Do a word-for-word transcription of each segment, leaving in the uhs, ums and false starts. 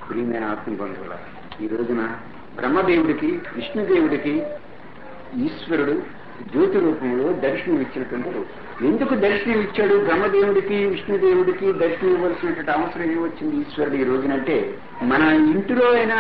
ప్రియమైన ఆత్మబంధువుల ఈ రోజున బ్రహ్మదేవుడికి విష్ణుదేవుడికి ఈశ్వరుడు జ్యోతి రూపంలో దర్శనం ఇచ్చినటువంటి రోజు. ఎందుకు దర్శనం ఇచ్చాడు? బ్రహ్మదేవుడికి విష్ణుదేవుడికి దర్శనం ఇవ్వాల్సినటువంటి అవసరం ఏమొచ్చింది ఈశ్వరుడు ఈ రోజునంటే, మన ఇంటిలో అయినా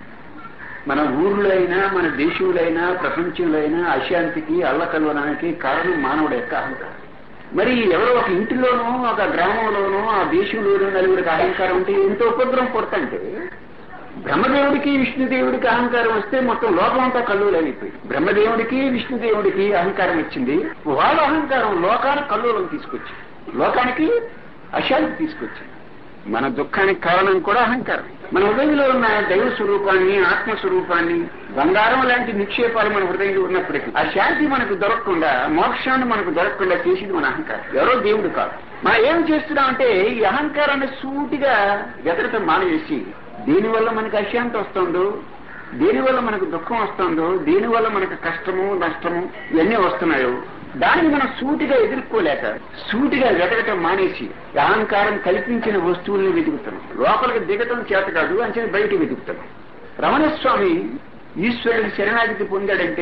మన ఊర్లో అయినా మన దేశంలో అయినా ప్రపంచంలో అయినా అశాంతికి అల్లకల్లోనానికి కారణం మానవుడు యొక్క అహంకారం. మరి ఎవరో ఒక ఇంటిలోనో ఒక గ్రామంలోనో ఆ దేశంలోనో నలుగురికి అహంకారం ఉంటే ఎంతో ఉపద్రవం పుడతంటే, బ్రహ్మదేవుడికి విష్ణుదేవుడికి అహంకారం వస్తే మొత్తం లోకం అంతా కల్లోలైపోయింది. బ్రహ్మదేవుడికి విష్ణుదేవుడికి అహంకారం వచ్చింది, వాళ్ళ అహంకారం లోకానికి కల్లోలం తీసుకొచ్చింది, లోకానికి అశాంతి తీసుకొచ్చింది. మన దుఃఖానికి కారణం కూడా అహంకారం. మన హృదయంలో ఉన్న దైవ స్వరూపాన్ని ఆత్మస్వరూపాన్ని బంగారం లాంటి నిక్షేపాలు మన హృదయంలో ఉన్నప్పటికీ ఆ శాంతి మనకు దొరకకుండా మోక్షాన్ని మనకు దొరకకుండా చేసింది మన అహంకారం, ఎవరో దేవుడు కాదు. మనం ఏం చేస్తున్నామంటే ఈ అహంకారాన్ని సూటిగా వెతకటం మానేసి దేనివల్ల మనకు అశాంతి వస్తుందో, దేనివల్ల మనకు దుఃఖం వస్తుందో, దేనివల్ల మనకు కష్టము నష్టము ఇవన్నీ వస్తున్నాయో దాన్ని మనం సూటిగా ఎదుర్కోలేక సూటిగా వెతకటం మానేసి అహంకారం కల్పించిన వస్తువుల్ని వెతుకుతున్నాం. లోపలికి దిగటం చేత కాదు అంటే బయట వెతుకుతున్నాం. రమణస్వామి ఈశ్వరుడికి శరణాగతి పొందాడంటే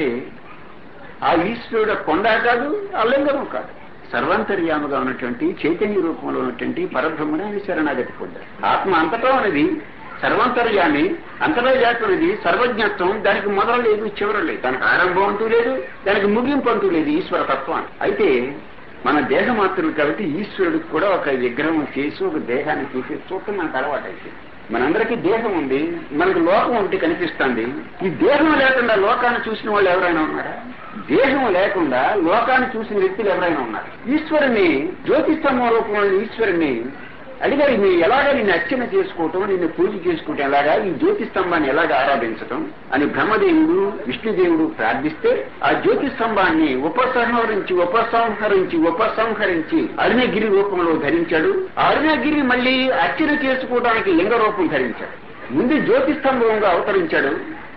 ఆ ఈశ్వరుడు కొండ కాదు, అల్లంగము కాదు, సర్వాంతర్యాముగా ఉన్నటువంటి చైతన్య రూపంలో ఉన్నటువంటి పరబ్రహ్మని ఆయన శరణాగతి పొందాడు. ఆత్మ అంతటా ఉన్నది, సర్వాంతర్యాన్ని, అంతటా జాతున్నది, సర్వజ్ఞత్వం. దానికి మొదలు లేదు, చివర లేదు, దానికి ఆరంభం అంటూ లేదు, దానికి ముగింపు అంటూ లేదు ఈశ్వర తత్వాన్ని. అయితే మన దేహమాత్రులు కాబట్టి ఈశ్వరుడికి కూడా ఒక విగ్రహం చేసి ఒక దేహాన్ని తీసి చూడటం మనకు అలవాటు అయితే. మనందరికీ దేహం ఉంది, మనకు లోకం ఒకటి కనిపిస్తుంది. ఈ దేహం లేకుండా లోకాన్ని చూసిన వాళ్ళు ఎవరైనా ఉన్నారా? దేహం లేకుండా లోకాన్ని చూసిన వ్యక్తులు ఎవరైనా ఉన్నారు? ఈశ్వరుని జ్యోతిస్తంభ రూపంలో ఈశ్వరుని అడిగారు, మీరు ఎలాగా నిన్ను అర్చన చేసుకోవటం, నిన్ను పూజ చేసుకోవటం ఎలాగా, ఈ జ్యోతిస్తంభాన్ని ఎలాగా ఆరాధించటం అని బ్రహ్మదేవుడు విష్ణుదేవుడు ప్రార్థిస్తే ఆ జ్యోతిస్తంభాన్ని ఉపసంహరించి ఉపసంహరించి ఉపసంహరించి అరుణగిరి రూపంలో ధరించాడు. ఆ అరుణగిరి మళ్ళీ అర్చన చేసుకోవడానికి లింగ రూపం ధరించాడు. ముందు జ్యోతిస్తంభంగా అవతరించాడు,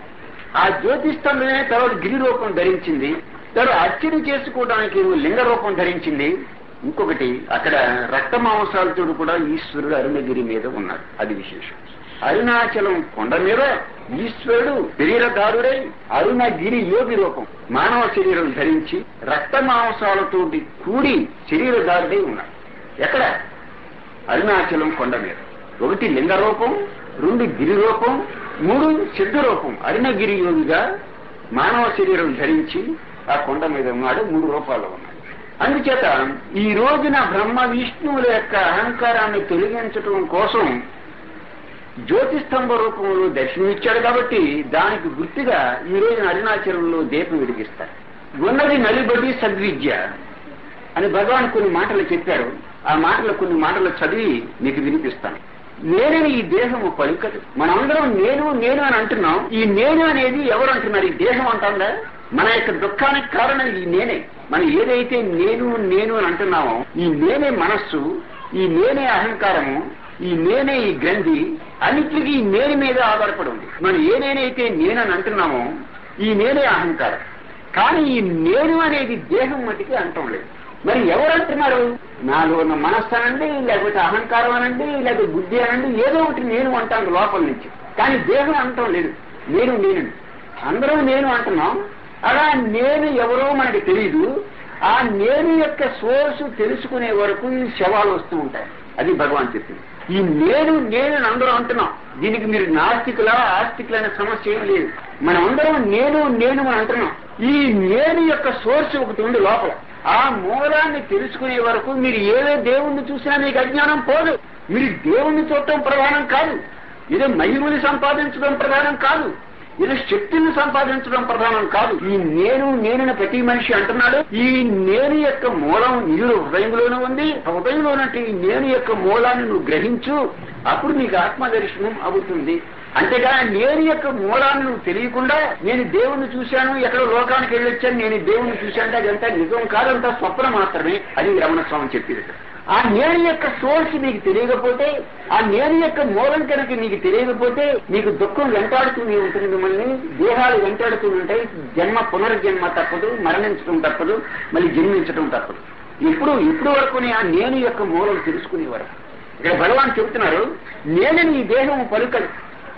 ఆ జ్యోతిస్తంభమే తర్వాత గిరి రూపం ధరించింది, తర్వాత అర్చన చేసుకోవడానికి లింగ రూపం ధరించింది. ఇంకొకటి అక్కడ రక్త మాంసాలతో కూడా ఈశ్వరుడు అరుణగిరి మీద ఉన్నాడు, అది విశేషం. అరుణాచలం కొండ మీద ఈశ్వరుడు శరీరధారుడై అరుణగిరి యోగి రూపం మానవ శరీరం ధరించి రక్త మాంసాలతో కూడి శరీరధారుడై ఉన్నాడు. ఎక్కడ? అరుణాచలం కొండ మీద. ఒకటి లింగ రూపం, రెండు గిరి రూపం, మూడు సిద్ధ రూపం. అరుణగిరి యోగిగా మానవ శరీరం ధరించి ఆ కొండ మీద ఉన్నాడు, మూడు రూపాల్లో ఉన్నాడు. అందుచేత ఈ రోజున బ్రహ్మ విష్ణువుల యొక్క అహంకారాన్ని తొలగించటం కోసం జ్యోతిస్తంభ రూపంలో దర్శనమిచ్చాడు. కాబట్టి దానికి గుర్తుగా ఈ రోజున అరుణాచలంలో దీపం వెలిగిస్తారు. ఉన్నది నలిబడి సద్విద్య అని భగవాన్ కొన్ని మాటలు చెప్పారు. ఆ మాటలు కొన్ని మాటలు చదివి మీకు వినిపిస్తాను. నేనని ఈ దేహము పలుకదు. మనందరం నేను నేను అని అంటున్నాం. ఈ నేను అనేది ఎవరు అంటున్నారు? ఈ దేహం అంటుందా? మన యొక్క దుఃఖానికి కారణం ఈ నేనే. మనం ఏదైతే నేను నేను అని అంటున్నామో ఈ నేనే మనస్సు, ఈ నేనే అహంకారము, ఈ నేనే ఈ గ్రంథి, అన్నిటికీ ఈ నేని మీద ఆధారపడి ఉంది. మనం ఏ నేనైతే నేనని అంటున్నామో ఈ నేనే అహంకారం. కానీ ఈ నేను అనేది దేహం మటుకి అంటం లేదు. మరి ఎవరు అంటున్నారు? నాలో ఉన్న మనస్సు అనండి, లేకపోతే అహంకారం అనండి, లేకపోతే బుద్ధి అనండి, ఏదో ఒకటి నేను అంటాను లోపల నుంచి. కానీ దేహం అంటం లేదు. నేను నేను అందరం నేను అంటున్నాం. అలా నేను ఎవరో మనకి తెలియదు. ఆ నేను యొక్క సోర్సు తెలుసుకునే వరకు ఈ శవాలు వస్తూ ఉంటాయి. అది భగవాన్ చెప్పింది. ఈ నేను నేను అందరూ అంటున్నాం. దీనికి మీరు నాస్తికులా ఆస్తికులైన సమస్య ఏం లేదు. మనం అందరం నేను నేను అని అంటున్నాం. ఈ నేను యొక్క సోర్సు ఒకటి ఉంది లోపల. ఆ మూలాన్ని తెలుసుకునే వరకు మీరు ఏదో దేవుణ్ణి చూసినా మీకు అజ్ఞానం పోదు. మీరు దేవుణ్ణి చూడటం ప్రధానం కాదు, ఏదో మహిమని సంపాదించడం ప్రధానం కాదు, ఏదో శక్తిని సంపాదించడం ప్రధానం కాదు. ఈ నేను నేనని ప్రతి మనిషి అంటున్నాడు. ఈ నేను యొక్క మూలం నీరు హృదయంలోనే ఉంది. హృదయంలో ఉన్నట్టు ఈ నేను యొక్క మూలాన్ని నువ్వు గ్రహించు, అప్పుడు నీకు ఆత్మదర్శనం అవుతుంది. అంతేగా నేను యొక్క మూలాన్ని నువ్వు తెలియకుండా నేను దేవుణ్ణి చూశాను, ఎక్కడో లోకానికి వెళ్ళొచ్చాను, నేను దేవుణ్ణి చూశాను, అదంతా నిజం కాదంతా స్వప్నం మాత్రమే. అది రమణ స్వామి చెప్పేది. ఆ నేను యొక్క సోర్స్ నీకు తెలియకపోతే, ఆ నేను యొక్క మూలం కనుక నీకు తెలియకపోతే నీకు దుఃఖం వెంటాడుతూనే ఉంటుంది. మిమ్మల్ని దేహాలు వెంటాడుతూ ఉంటాయి. జన్మ పునర్జన్మ తప్పదు, మరణించడం తప్పదు, మళ్ళీ జన్మించడం తప్పదు. ఇప్పుడు ఇప్పుడు వరకు ఆ నేను యొక్క మూలం తెలుసుకునే వరకు ఇక్కడ భగవాన్ చెబుతున్నారు, నేనని ఈ దేహం పలుకదు.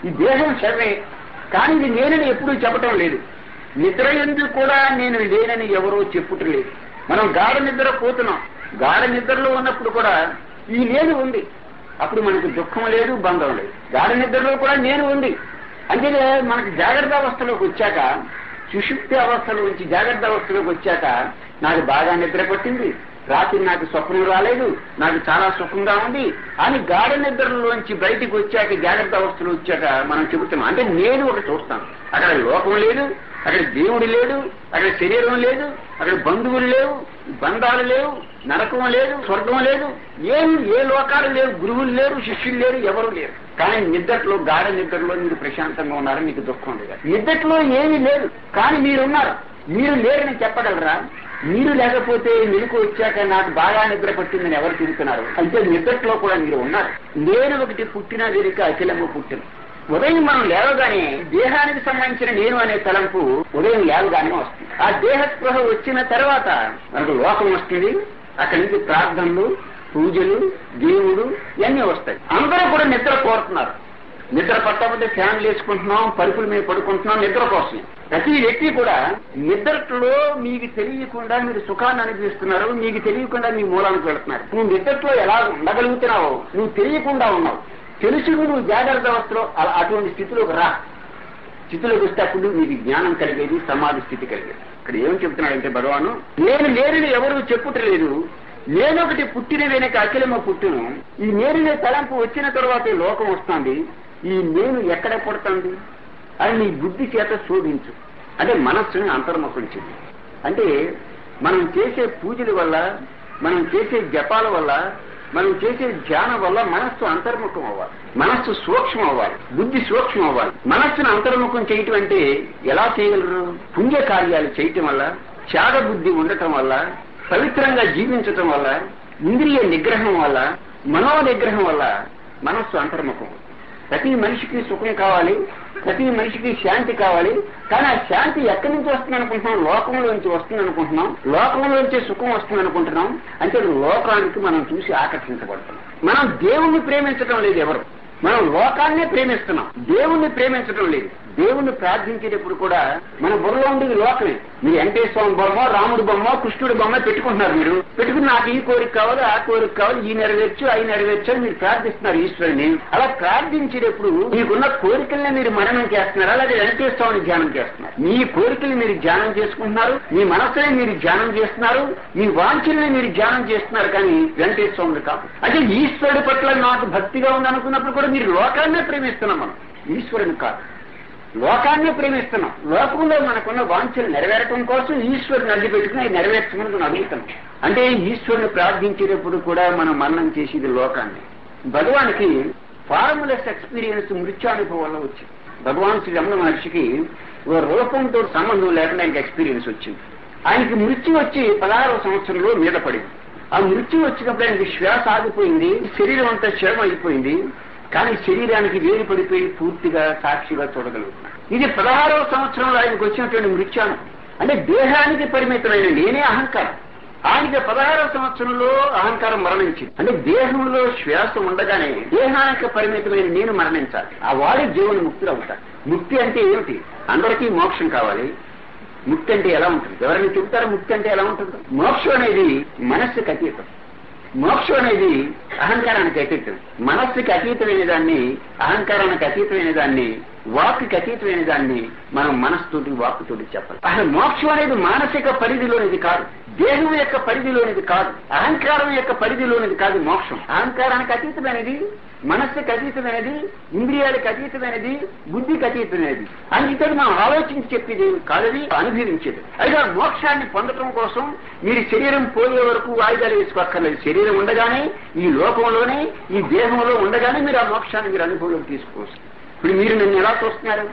ఈ దేహం శవే, కానీ ఇది నేనని ఎప్పుడూ చెప్పటం లేదు. నిద్ర ఎందుకు కూడా నేను లేనని ఎవరో చెప్పుట లేదు. మనం గాఢ నిద్ర పోతున్నాం, గాఢ నిద్రలో ఉన్నప్పుడు కూడా ఈ నేను ఉంది, అప్పుడు మనకు దుఃఖం లేదు, బంధం లేదు. గాఢ నిద్రలో కూడా నేను ఉంది. అంటే మనకి జాగ్రత్త అవస్థలోకి వచ్చాక, సుషుప్తి అవస్థలో నుంచి జాగ్రత్త అవస్థలోకి వచ్చాక నాకు బాగా నిద్ర పట్టింది, రాత్రి నాకు స్వప్నం రాలేదు, నాకు చాలా సుఖంగా ఉంది అని గాఢ నిద్రలోంచి బయటికి వచ్చాక, జాగ్రత్త అవస్థలో వచ్చాక మనం చెబుతున్నాం. అంటే నేను ఒక చూస్తాను, అక్కడ లోకం లేదు, అక్కడ దేవుడు లేడు, అక్కడ శరీరం లేదు, అక్కడ బంధువులు లేవు, బంధాలు లేవు, నరకం లేదు, స్వర్గం లేదు, ఏమి ఏ లోకాలు లేవు, గురువులు లేరు, శిష్యులు లేరు, ఎవరు లేరు. కానీ నిద్రలో, గాఢ నిద్రలో మీరు ప్రశాంతంగా ఉన్నారు, మీకు దుఃఖం లేదు. నిద్రలో ఏమీ లేదు, కానీ మీరున్నారు. మీరు లేరని చెప్పగలరా? మీరు లేకపోతే మెలకు వచ్చాక నాకు బాగా నిద్ర పట్టిందని ఎవరు తిరుగుతున్నారు? అంటే నిద్రలో కూడా మీరు ఉన్నారు. నేను ఒకటి పుట్టినా వెనుక అఖిలము పుట్టిన. ఉదయం మనం లేవగానే దేహానికి సంబంధించిన నేను అనే తలంపు ఉదయం లేవగానే వస్తుంది. ఆ దేహ స్పృహ వచ్చిన తర్వాత మనకు లోకం వస్తుంది. అక్కడి నుంచి ప్రార్థనలు, పూజలు, దేవుడు ఇవన్నీ వస్తాయి. అందరూ కూడా నిద్ర కోరుతున్నారు. నిద్ర పట్టకపోతే ఫ్యాన్లు వేసుకుంటున్నాం, పరుపుల మీద పడుకుంటున్నాం నిద్ర కోసం. ప్రతి వ్యక్తి కూడా నిద్రలో మీకు తెలియకుండా మీరు సుఖాన్ని అనుభవిస్తున్నారు, మీకు తెలియకుండా మీ మూలానికి వెళుతున్నారు. నువ్వు నిద్రలో ఎలా ఉండగలుగుతున్నావో నువ్వు తెలియకుండా ఉన్నావు. తెలుసు నువ్వు జాగ్రత్త అవస్థలో అటువంటి స్థితిలోకి రా. స్థితిలోకి వస్తే అప్పుడు నీకు జ్ఞానం కలిగేది, సమాధి స్థితి కలిగేది. ఇక్కడ ఏం చెప్తున్నాడంటే భగవాను, నేను లేనిని ఎవరు చెప్పుటలేదు, నేనొకటి పుట్టిన వెనక అఖిలమ పుట్టును. ఈ నేరునే తలంపు వచ్చిన తర్వాత లోకం వస్తుంది. ఈ నేను ఎక్కడ పుడుతుంది అని నీ బుద్ధి చేత శోధించు. అంటే మనస్సుని అంతర్ముఖం చెయ్యి. అంటే మనం చేసే పూజల వల్ల, మనం చేసే జపాల వల్ల, మనం చేసే ధ్యానం వల్ల మనస్సు అంతర్ముఖం అవ్వాలి, మనస్సు సూక్ష్మం అవ్వాలి, బుద్ధి సూక్ష్మం అవ్వాలి. మనస్సును అంతర్ముఖం చేయటం అంటే ఎలా చేయగలరు? పుణ్య కార్యాలు చేయటం వల్ల, త్యాగ బుద్ధి ఉండటం వల్ల, పవిత్రంగా జీవించటం వల్ల, ఇంద్రియ నిగ్రహం వల్ల, మనో నిగ్రహం వల్ల మనస్సు అంతర్ముఖం. ప్రతి మనిషికి సుఖం కావాలి, ప్రతి మనిషికి శాంతి కావాలి. కానీ ఆ శాంతి ఎక్కడి నుంచి వస్తుంది అనుకుంటున్నాం? లోకంలో నుంచి వస్తుంది అనుకుంటున్నాం. లోకంలో నుంచి సుఖం వస్తుంది అనుకుంటున్నాం. అంటే లోకానికి మనం చూసి ఆకర్షించబడుతున్నాం. మనం దేవుణ్ణి ప్రేమించడం లేదు ఎవరు, మనం లోకాన్నే ప్రేమిస్తున్నాం, దేవుణ్ణి ప్రేమించడం లేదు. దేవుణ్ణి ప్రార్థించేటప్పుడు కూడా మన బుర్రలో ఉండేది లోకమే. మీరు వెంకటేశ్వర బొమ్మ, రాముడి బొమ్మ, కృష్ణుడి బొమ్మ పెట్టుకుంటున్నారు. మీరు పెట్టుకుని నాకు ఈ కోరిక కావాలి, ఆ కోరిక కావాలి, ఈ నెరవేర్చు, అవి నెరవేర్చు అని మీరు ప్రార్థిస్తున్నారు ఈశ్వరుని. అలా ప్రార్థించేటప్పుడు మీకున్న కోరికల్ని మీరు మననం చేస్తున్నారు, అలాగే వెంకటేశ్వరుని ధ్యానం చేస్తున్నారు. మీ కోరికల్ని మీరు ధ్యానం చేసుకుంటున్నారు, మీ మనసుని మీరు ధ్యానం చేస్తున్నారు, మీ వాంఛల్ని మీరు ధ్యానం చేస్తున్నారు, కానీ వెంకటేశ్వరుని కాదు. అంటే ఈశ్వరుడి పట్ల నాకు భక్తిగా ఉందనుకున్నప్పుడు కూడా మీరు లోకాన్నే ప్రేమిస్తున్నాం, మనం ఈశ్వరుని కాదు. లోకాన్ని ప్రేమిస్తున్నాం. లోకంలో మనకున్న వాంఛలు నెరవేరటం కోసం ఈశ్వరుని అడ్డు పెట్టుకుని అవి నెరవేర్చమని మనం అడుగుతున్నాం. అంటే ఈశ్వరుని ప్రార్థించేటప్పుడు కూడా మనం మరణం చేసేది లోకాన్ని. భగవానికి ఫార్ములెస్ ఎక్స్పీరియన్స్ మృత్యానుభవం వల్ల వచ్చింది. భగవాన్ శ్రీ రమణ మహర్షికి ఓ రూపంతో సంబంధం లేకుండా ఆయనకి ఎక్స్పీరియన్స్ వచ్చింది. ఆయనకి మృత్యు వచ్చి పదహారవ సంవత్సరంలో మీద పడింది. ఆ మృత్యు వచ్చినప్పుడు ఆయనకి శ్వాస ఆగిపోయింది, శరీరం అంతా క్షేమం అయిపోయింది. కానీ శరీరానికి వేరు పడిపోయి పూర్తిగా సాక్షిగా చూడగలుగుతున్నాడు. ఇది పదహారవ సంవత్సరంలో ఆయనకు వచ్చినటువంటి మృత్యాను. అంటే దేహానికి పరిమితమైన నేనే అహంకారం. ఆయనకి పదహారవ సంవత్సరంలో అహంకారం మరణించింది. అంటే దేహంలో శ్వాస ఉండగానే దేహానికి పరిమితమైన నేను మరణించాలి. ఆ వాడి జీవుని ముక్తులు అవుతాడు. ముక్తి అంటే ఏమిటి? అందరికీ మోక్షం కావాలి. ముక్తి అంటే ఎలా ఉంటుంది? ఎవరైనా చెబుతారా ముక్తి అంటే ఎలా ఉంటుంది? మోక్షం అనేది మనస్సుకి అతీతం. మోక్షం అనేది అహంకారానికి అతీతం. మనస్సుకి అతీతమైన దాన్ని, అహంకారానికి అతీతమైన దాన్ని, వాక్కి అతీతమైన దాన్ని మనం మనస్సుతోటి వాక్కుతోటి చెప్పాలి. అసలు మోక్షం అనేది మానసిక పరిధిలోనిది కాదు, దేహం యొక్క పరిధిలోనిది కాదు, అహంకారం యొక్క పరిధిలోనిది కాదు. మోక్షం అహంకారానికి అతీతమైనది, మనస్సుకి అతీతమైనది, ఇంద్రియాలకు అతీతమైనది, బుద్ధికి అతీతమైనది. అందుకే మనం ఆలోచించి చెప్పేది కాదని అనుభవించేది. అయితే మోక్షాన్ని పొందటం కోసం మీరు శరీరం పోయే వరకు వాయిదాలు వేసుకోక్కర్లేదు. శరీరం ఉండగానే, ఈ లోకంలోనే, ఈ దేహంలో ఉండగానే మీరు ఆ మోక్షాన్ని మీరు అనుభవంలోకి తీసుకోవచ్చు. ఇప్పుడు మీరు నన్ను ఎలా చూస్తున్నారు,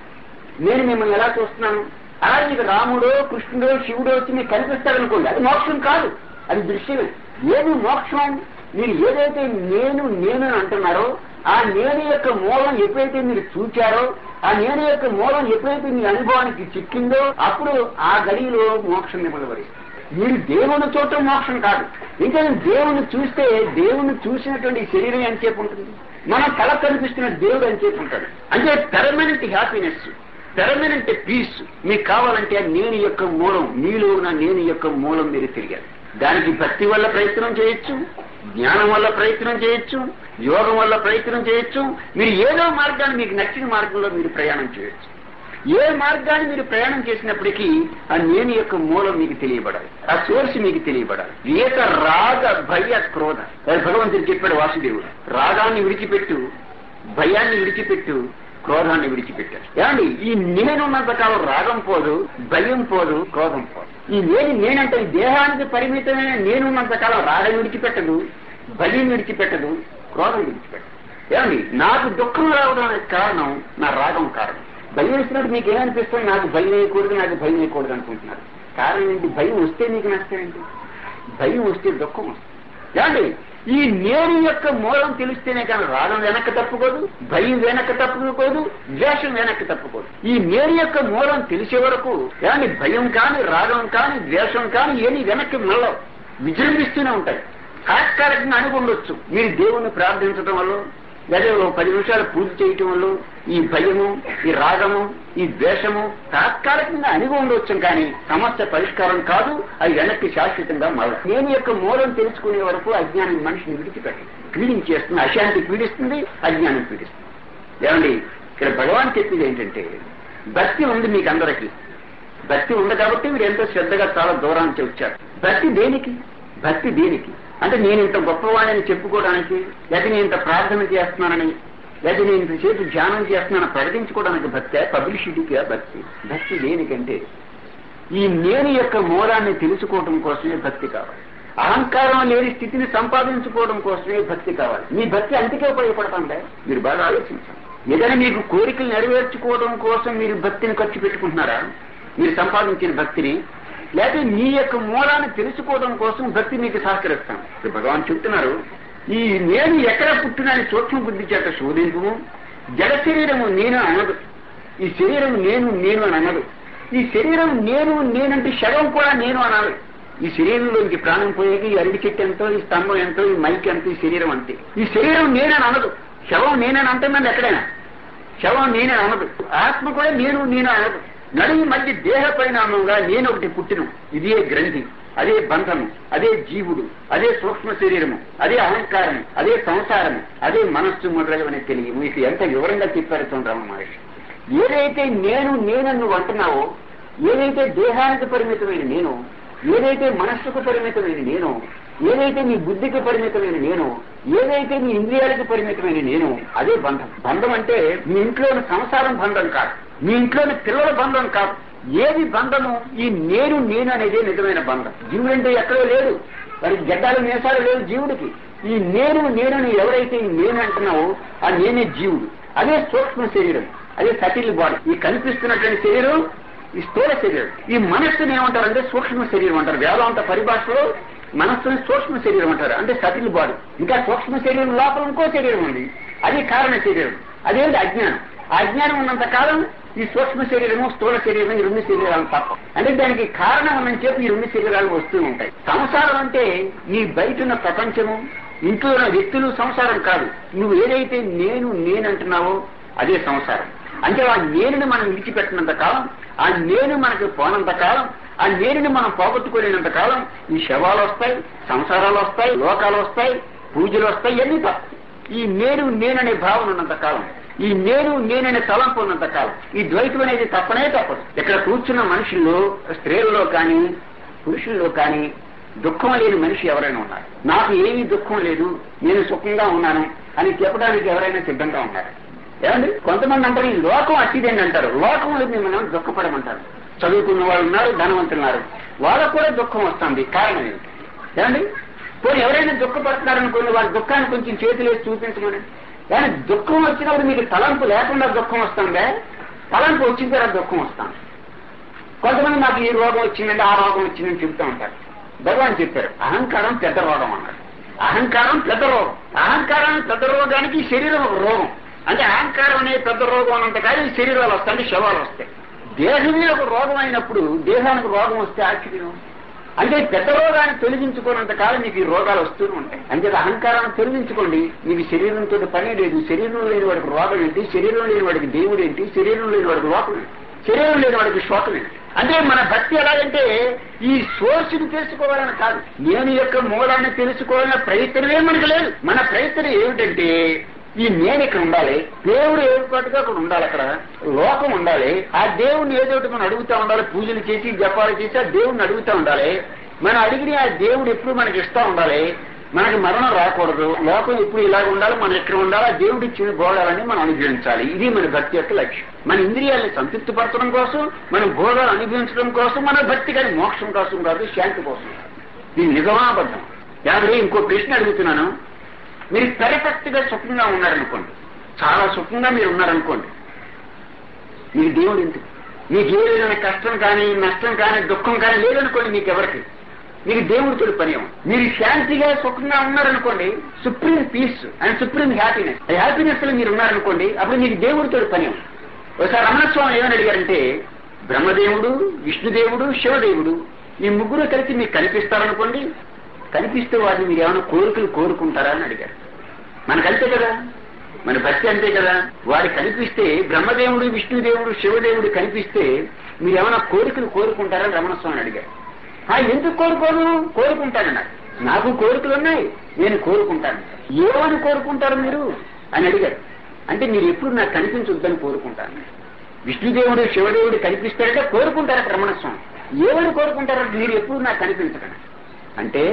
నేను మిమ్మల్ని ఎలా చూస్తున్నాను? అలాగే మీకు రాముడో, కృష్ణుడో, శివుడో వచ్చి మీకు కనిపిస్తారనుకోండి, అది మోక్షం కాదు, అది దృశ్యమే. ఏది మోక్షం? మీరు ఏదైతే నేను నేను అంటున్నారో ఆ నేను యొక్క మూలం ఎప్పుడైతే మీరు చూచారో, ఆ నేను యొక్క మూలం ఎప్పుడైతే మీ అనుభవానికి చిక్కిందో, అప్పుడు ఆ గడిలో మోక్షం మిమ్మల్ని వరిస్తుంది. మీరు దేవుని చూడటం మోక్షం కాదు. ఇంకా దేవుని చూస్తే దేవుని చూసినటువంటి శరీరం ఎంతసేపు ఉంటుంది, మన కళ కనిపిస్తున్న దేవుడు ఎంతసేపు ఉంటాడు. అంటే పెర్మనెంట్ హ్యాపీనెస్, పెర్మనెంట్ పీస్ మీకు కావాలంటే నేను యొక్క మూలం, మీలో ఉన్న నేను యొక్క మూలం మీరు తెలియాలి. దానికి భక్తి వల్ల ప్రయత్నం చేయొచ్చు, జ్ఞానం వల్ల ప్రయత్నం చేయొచ్చు, యోగం వల్ల ప్రయత్నం చేయొచ్చు. మీరు ఏదో మార్గాన్ని మీకు నచ్చిన మార్గంలో మీరు ప్రయాణం చేయొచ్చు. ఏ మార్గాన్ని మీరు ప్రయాణం చేసినప్పటికీ ఆ నేను యొక్క మూలం మీకు తెలియబడాలి, ఆ సోర్స్ మీకు తెలియబడాలి. ఏక రాగ భయ క్రోధ, భగవంతుడు చెప్పాడు వాసుదేవుడు, రాగాన్ని విడిచిపెట్టు, భయాన్ని విడిచిపెట్టు, క్రోధాన్ని విడిచిపెట్టారు. ఏమండి ఈ నేనున్నంత కాలం రాగం పోదు, భయం పోదు, క్రోధం పోదు. ఈ నేను నేనంటే దేహానికి పరిమితమైన నేనున్నంత కాలం రాగం విడిచిపెట్టదు, భయం విడిచిపెట్టదు, క్రోధం విడిచిపెట్టదు. ఏమండి నాకు దుఃఖం రావడానికి కారణం నా రాగం కారణం. భయం వేసినట్టు మీకు ఏమనిపిస్తుంది, నాకు భయం వేయకూడదు, నాకు భయం వేయకూడదు అనుకుంటున్నారు. కారణం ఏంటి? భయం వస్తే మీకు నష్టం ఏంటి? భయం వస్తే దుఃఖం వస్తుంది. ఏమండి ఈ నేను యొక్క మూలం తెలిస్తేనే కానీ రాగం వెనక్కి తప్పుకోదు, భయం వెనక్కి తప్పుకోదు, ద్వేషం వెనక్కి తప్పుకోదు. ఈ నేను యొక్క మూలం తెలిసే వరకు ఏమండి భయం కానీ, రాగం కానీ, ద్వేషం కానీ ఏమి వెనక్కి మళ్ళీ విజృంభిస్తూనే ఉంటాయి. తాత్కాలికంగా అనుకుండొచ్చు. మీరు దేవుణ్ణి ప్రార్థించడం వల్ల, లేదా పది నిమిషాలు పూజ చేయటం వల్ల ఈ భయము, ఈ రాగము, ఈ ద్వేషము తాత్కాలికంగా అణిగి ఉండవచ్చు, కానీ సమస్య పరిష్కారం కాదు. అది వెనక్కి శాశ్వతంగా మళ్ళీ నేను యొక్క మూలం తెలుసుకునే వరకు అజ్ఞానం మనిషిని విడిచిపెట్టి పీడించేస్తుంది. అశాంతి పీడిస్తుంది, అజ్ఞానం పీడిస్తుంది. ఏమండి ఇక్కడ భగవాన్ చెప్పింది ఏంటంటే భక్తి ఉంది మీకు అందరికీ. భక్తి ఉంది కాబట్టి మీరు ఎంతో శ్రద్ధగా చాలా దూరానికి వచ్చారు. భక్తి దేనికి? భక్తి దేనికి అంటే నేను ఇంత గొప్పవాణని చెప్పుకోవడానికి, లేదా నేను ఇంత ప్రార్థన చేస్తున్నానని, లేదా నేను ఇంతసేపు ధ్యానం చేస్తున్నాను ప్రకటించుకోవడానికి భక్తి, పబ్లిసిటీకి భక్తి. భక్తి దేనికంటే ఈ నేను యొక్క మూలాన్ని తెలుసుకోవడం కోసమే భక్తి కావాలి. అహంకారం లేని స్థితిని సంపాదించుకోవడం కోసమే భక్తి కావాలి. మీ భక్తి అందుకే ఉపయోగపడుతుంటే మీరు బాగా ఆలోచించండి. ఏదైనా మీకు కోరికలు నెరవేర్చుకోవడం కోసం మీరు భక్తిని ఖర్చు పెట్టుకుంటున్నారా? మీరు సంపాదించిన భక్తిని, లేకపోతే మీ యొక్క మూలాన్ని తెలుసుకోవడం కోసం భక్తి మీకు సహకరిస్తాం. భగవాన్ చెప్తున్నారు, ఈ నేను ఎక్కడ పుట్టినని సూక్ష్మ బుద్ధి చేత శోధింపు. జడ శరీరము నేను అనదు, ఈ శరీరం నేను నేను అని అనదు. ఈ శరీరం నేను నేనంటే శవం కూడా నేను అనాలి. ఈ శరీరంలోకి ప్రాణం పోయేకి ఈ అరటి చెట్టు ఎంతో, ఈ స్తంభం ఎంతో, ఈ మైక్ ఎంతో, ఈ శరీరం అంతే. ఈ శరీరం నేనని అనదు. శవం నేనని అంటున్నాను ఎక్కడైనా, శవం నేనని అనదు. ఆత్మ కూడా నేను నేను అనదు. నడుము మధ్య దేహ పరిణామంగా నేను ఒకటి పుట్టిను. ఇదే గ్రంథి, అదే బంధము, అదే జీవుడు, అదే సూక్ష్మ శరీరము, అదే అహంకారం, అదే సంసారము, అదే మనస్సు మొదలైనవని తెలియ మీకు ఎంత వివరంగా చెప్పారు చూడరామ మహర్షి. ఏదైతే నేను నేనని నువ్వు అంటున్నావో, ఏదైతే దేహానికి పరిమితమైన నేను, ఏదైతే మనస్సుకు పరిమితమైన నేను, ఏదైతే నీ బుద్ధికి పరిమితమైన నేను, ఏదైతే నీ ఇంద్రియాలకు పరిమితమైన నేను, అదే బంధం. బంధం అంటే మీ ఇంట్లోని సంసారం బంధం కాదు, మీ ఇంట్లోని పిల్లల బంధం కాదు. ఏది బంధము? ఈ నేను నేను అనేదే నిజమైన బంధం. జీవుడంటే ఎక్కడో లేడు, వారికి గడ్డాలు మేసాలు లేవు జీవుడికి. ఈ నేను నేనని ఎవరైతే ఈ నేను అంటున్నావో ఆ నేనే జీవుడు. అదే సూక్ష్మ శరీరం, అదే సటిల్ బాడీ. ఈ కనిపిస్తున్నటువంటి శరీరం ఈ స్థూల శరీరం. ఈ మనస్సుని ఏమంటారు అంటే సూక్ష్మ శరీరం అంటారు. వేదాంత పరిభాషలో మనస్సుని సూక్ష్మ శరీరం అంటారు, అంటే సటిల్ బాడీ. ఇంకా సూక్ష్మ శరీరం లోపల ఇంకో శరీరం ఉంది, అది కారణ శరీరం. అదేంటి? అజ్ఞానం. ఆ అజ్ఞానం ఉన్నంత కాలం ఈ సూక్ష్మ శరీరము, స్థూల శరీరం, ఈ రెండు శరీరాలు తప్ప. అంటే దానికి కారణం అని చెప్పి ఈ రెండు శరీరాలు వస్తూ ఉంటాయి. సంసారం అంటే నీ బయటున్న ప్రపంచము, ఇంట్లో ఉన్న వ్యక్తులు సంసారం కాదు. నువ్వు ఏదైతే నేను నేనంటున్నావో అదే సంసారం. అంటే ఆ నేనుని మనం విడిచిపెట్టినంత కాలం, ఆ నేను మనకు పోనంత కాలం, ఆ నేనుని మనం పోగొట్టుకోలేనంత కాలం ఈ శవాలు వస్తాయి, సంసారాలు వస్తాయి, లోకాలు వస్తాయి, పూజలు వస్తాయి, ఇవన్నీ తప్ప. ఈ నేను నేననే భావన ఉన్నంత కాలం, ఈ నేను నేననే తలంపు ఉన్నంత కాలం ఈ ద్వైతం అనేది తప్పనే తప్పదు. ఇక్కడ కూర్చున్న మనుషుల్లో, స్త్రీలలో కానీ పురుషుల్లో కానీ దుఃఖం లేని మనిషి ఎవరైనా ఉన్నారు? నాకు ఏమీ దుఃఖం లేదు, నేను సుఖంగా ఉన్నాను అని చెప్పడానికి ఎవరైనా సిద్ధంగా ఉన్నారు? ఏమండి? కొంతమంది అంటారు ఈ లోకం అట్టిదేంటి అంటారు. లోకంలో మిమ్మల్ని దుఃఖపడమంటారు. చదువుకున్న వాళ్ళు ఉన్నారు, ధనవంతులు ఉన్నారు, వాళ్ళకు కూడా దుఃఖం వస్తుంది. కారణం ఏంటి? ఏమండి? పోనీ ఎవరైనా దుఃఖపడుతున్నారనుకోండి, వాళ్ళ దుఃఖాన్ని కొంచెం చేతులేసి చూపించమని. కానీ దుఃఖం వచ్చినప్పుడు మీకు తలంపు లేకుండా దుఃఖం వస్తుందే, తలంపు వచ్చిన తర్వాత దుఃఖం వస్తాను. కొంతమంది నాకు ఈ రోగం వచ్చిందంటే ఆ రోగం వచ్చిందని చెబుతూ ఉంటారు. భగవాన్ చెప్పారు అహంకారం పెద్ద రోగం అన్నాడు. అహంకారం పెద్ద రోగం. అహంకారం పెద్ద రోగానికి శరీరం ఒక రోగం. అంటే అహంకారం అనే పెద్ద రోగం అన్నంత కానీ శరీరాలు వస్తాయి, శవాలు వస్తాయి. దేహమే ఒక రోగం అయినప్పుడు దేహానికి రోగం వస్తే ఆశ్చర్యం. అంటే పెద్ద రోగాన్ని తొలగించుకున్నంత కాలం మీకు ఈ రోగాలు వస్తూనే ఉంటాయి. అంటే అహంకారాన్ని తొలగించుకోండి, మీకు శరీరంతో పని లేదు. శరీరం లేని వాడికి రోగం ఏంటి, శరీరం లేని వాడికి దేవుడు ఏంటి, శరీరం లేని వాడికి లోకం ఏంటి, శరీరం లేని వాడికి శోకం ఏంటి. అంటే మన భక్తి ఎలాగంటే ఈ సోర్స్ని తెలుసుకోవాలని కాదు, నేను యొక్క మూలాన్ని తెలుసుకోవాలన్న ప్రయత్నమే మనకు లేదు. మన ప్రయత్నం ఏమిటంటే ఈ నేను ఇక్కడ ఉండాలి, దేవుడు ఏర్పాటుగా అక్కడ ఉండాలి, అక్కడ లోకం ఉండాలి. ఆ దేవుడిని ఏదో ఒకటి మనం అడుగుతూ ఉండాలి, పూజలు చేసి జపాలు చేసి ఆ దేవుడిని అడుగుతూ ఉండాలి. మనం అడిగిన ఆ దేవుడు ఎప్పుడు మనకి ఇస్తూ ఉండాలి, మనకి మరణం రాకూడదు, లోకం ఎప్పుడు ఇలాగ ఉండాలి, మనం ఎక్కడ ఉండాలి, ఆ దేవుడి ఇచ్చిన భోగాలని మనం అనుభవించాలి. ఇది మన భక్తి యొక్క లక్ష్యం. మన ఇంద్రియాలను సంతృప్తిపరచడం కోసం, మన భోగాలు అనుభవించడం కోసం మన భక్తి, కానీ మోక్షం కోసం కాదు, శాంతి కోసం. ఇది నిజమాబద్ధం. యాభై ఇంకో ప్రశ్న అడుగుతున్నాను. మీరు పెర్ఫెక్ట్ గా సుఖంగా ఉన్నారనుకోండి, చాలా సుఖంగా మీరు ఉన్నారనుకోండి, మీకు దేవుడు ఎందుకు? మీకు ఏ విధమైన కష్టం కానీ నష్టం కానీ దుఃఖం కానీ లేదనుకోండి, మీకు ఎవరికి, మీకు దేవుడితో పని. మీరు శాంతిగా సుఖంగా ఉన్నారనుకోండి, supreme peace and supreme happiness, ఆ హ్యాపీనెస్ లో మీరు ఉన్నారనుకోండి, అప్పుడు మీకు దేవుడితో పని. ఒకసారి రమణస్వామి ఏమని అడిగారంటే, బ్రహ్మదేవుడు, విష్ణుదేవుడు, శివదేవుడు ఈ ముగ్గురు కలిసి మీకు కనిపిస్తారనుకోండి, కనిపిస్తే వాటిని మీరు ఏమైనా కోరికలు కోరుకుంటారా అని అడిగారు. మనకు అంతే కదా, మన భక్తి అంతే కదా. వాడు కనిపిస్తే, బ్రహ్మదేవుడు, విష్ణుదేవుడు, శివదేవుడు కనిపిస్తే మీరు ఏమైనా కోరికలు కోరుకుంటారని రమణస్వామి అడిగారు. ఆ ఎందుకు కోరుకోను? కోరుకుంటానన్నారు. నాకు కోరికలు ఉన్నాయి, నేను కోరుకుంటాను. ఏమని కోరుకుంటారు మీరు అని అడిగారు. అంటే మీరు ఎప్పుడు నాకు కనిపించొద్దని కోరుకుంటాను. విష్ణుదేవుడు, శివదేవుడు కనిపిస్తారంటే కోరుకుంటారట రమణస్వామి. ఏమని కోరుకుంటారంటే మీరు ఎప్పుడు నాకు కనిపించకండి. అంటే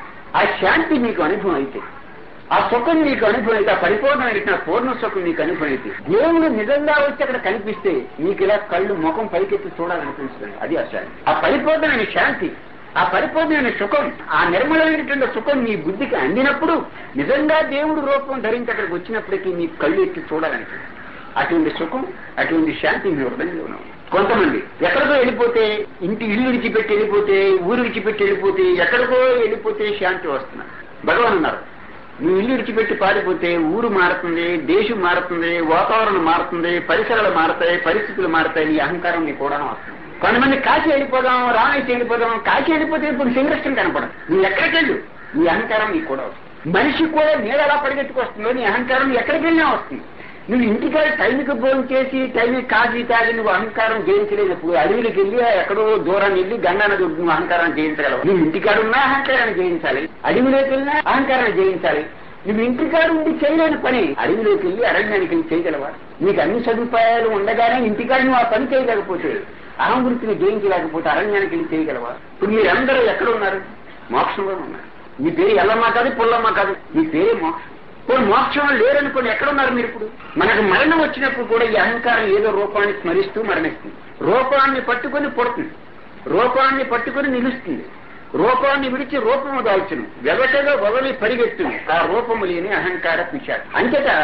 ఆ శాంతి మీకు అనుభవం అయితే, ఆ సుఖం మీకు అనుభవం అయితే, ఆ పరిపూర్ణమైన పూర్ణ సుఖం మీకు అనుభవం అయితే, దేవుడు నిజంగా వచ్చి అక్కడ కనిపిస్తే మీకు ఇలా కళ్ళు ముఖం పైకెత్తి చూడాలనిపిస్తుంది. అది ఆ శాంతి, ఆ పరిపూర్ణమైన శాంతి, ఆ పరిపూర్ణమైన సుఖం, ఆ నిర్మలమైనటువంటి సుఖం మీ బుద్ధికి అందినప్పుడు, నిజంగా దేవుడు రూపం ధరించి అక్కడికి వచ్చినప్పటికీ మీ కళ్ళు ఎత్తి చూడాలనిపిస్తుంది. అటువంటి సుఖం, అటువంటి శాంతి మీ హృదయంలో ఉన్నాం. కొంతమంది ఎక్కడికో వెళ్ళిపోతే, ఇంటి ఇల్లు విడిచిపెట్టి వెళ్ళిపోతే, ఊరు విడిచిపెట్టి వెళ్ళిపోతే, ఎక్కడికో వెళ్ళిపోతే శాంతి వస్తున్నారు. భగవాన్ అన్నారు, నువ్వు ఇల్లు విడిచిపెట్టి పారిపోతే ఊరు మారుతుంది, దేశం మారుతుంది, వాతావరణం మారుతుంది, పరిసరాలు మారుతాయి, పరిస్థితులు మారుతాయి, నీ అహంకారం నీ కూడా వస్తుంది. కొంతమంది కాశీ వెళ్ళిపోదాం, రామేశ్వరం వెళ్ళిపోదాం, కాశీ వెళ్ళిపోతే ఇప్పుడు సంఘర్షణ కనపడదు. నువ్వు ఎక్కడికి వెళ్ళు, నీ అహంకారం నీకు కూడా వస్తుంది. మనిషి కూడా నీడ ఎలా పరిగెత్తుకొస్తుందో నీ అహంకారం ఎక్కడికి వెళ్ళినా వస్తుంది. నువ్వు ఇంటికాడ టైంకి భోజనం చేసి టైంకి కాఫీ తాగి నువ్వు అహంకారం జయించలేనప్పుడు అడవికి వెళ్ళి ఎక్కడో దూరాన్ని వెళ్ళి గంగా నది నువ్వు అహంకారాన్ని జయించగలవు. నువ్వు ఇంటికాడున్నా అహంకారాన్ని జయించాలి, అడవిలోకి వెళ్ళినా అహంకారాన్ని జయించాలి. నువ్వు ఇంటికాడు ఉండి చేయలేని పని అడవిలోకి వెళ్ళి అరణ్యానికి వెళ్ళి చేయగలవా? నీకు అన్ని సదుపాయాలు ఉండగానే ఇంటికాడ నువ్వు ఆ పని చేయలేకపోతే, అహం వృత్తిని జయించలేకపోతే అరణ్యానికి వెళ్ళి చేయగలవా? ఇప్పుడు మీరందరూ ఎక్కడ ఉన్నారు? మోక్షంలో ఉన్నారు. మీ పేరు ఎల్లమ్మ కాదు, పుల్లమ్మ కాదు, మీ పేరే మోక్షం. ఇప్పుడు మోక్షం లేరనుకోండి, ఎక్కడున్నారు మీరు? ఇప్పుడు మనకు మరణం వచ్చినప్పుడు కూడా ఈ అహంకారం ఏదో రూపాన్ని స్మరిస్తూ మరణిస్తుంది. రూపాన్ని పట్టుకొని పుడుతుంది, రూపాన్ని పట్టుకొని నిలుస్తుంది, రూపాన్ని విడిచి రూపము దాల్చును, వెగటగా వదలి పరిగెత్తును ఆ రూపము లేని అహంకార పిశాచం. అంతటా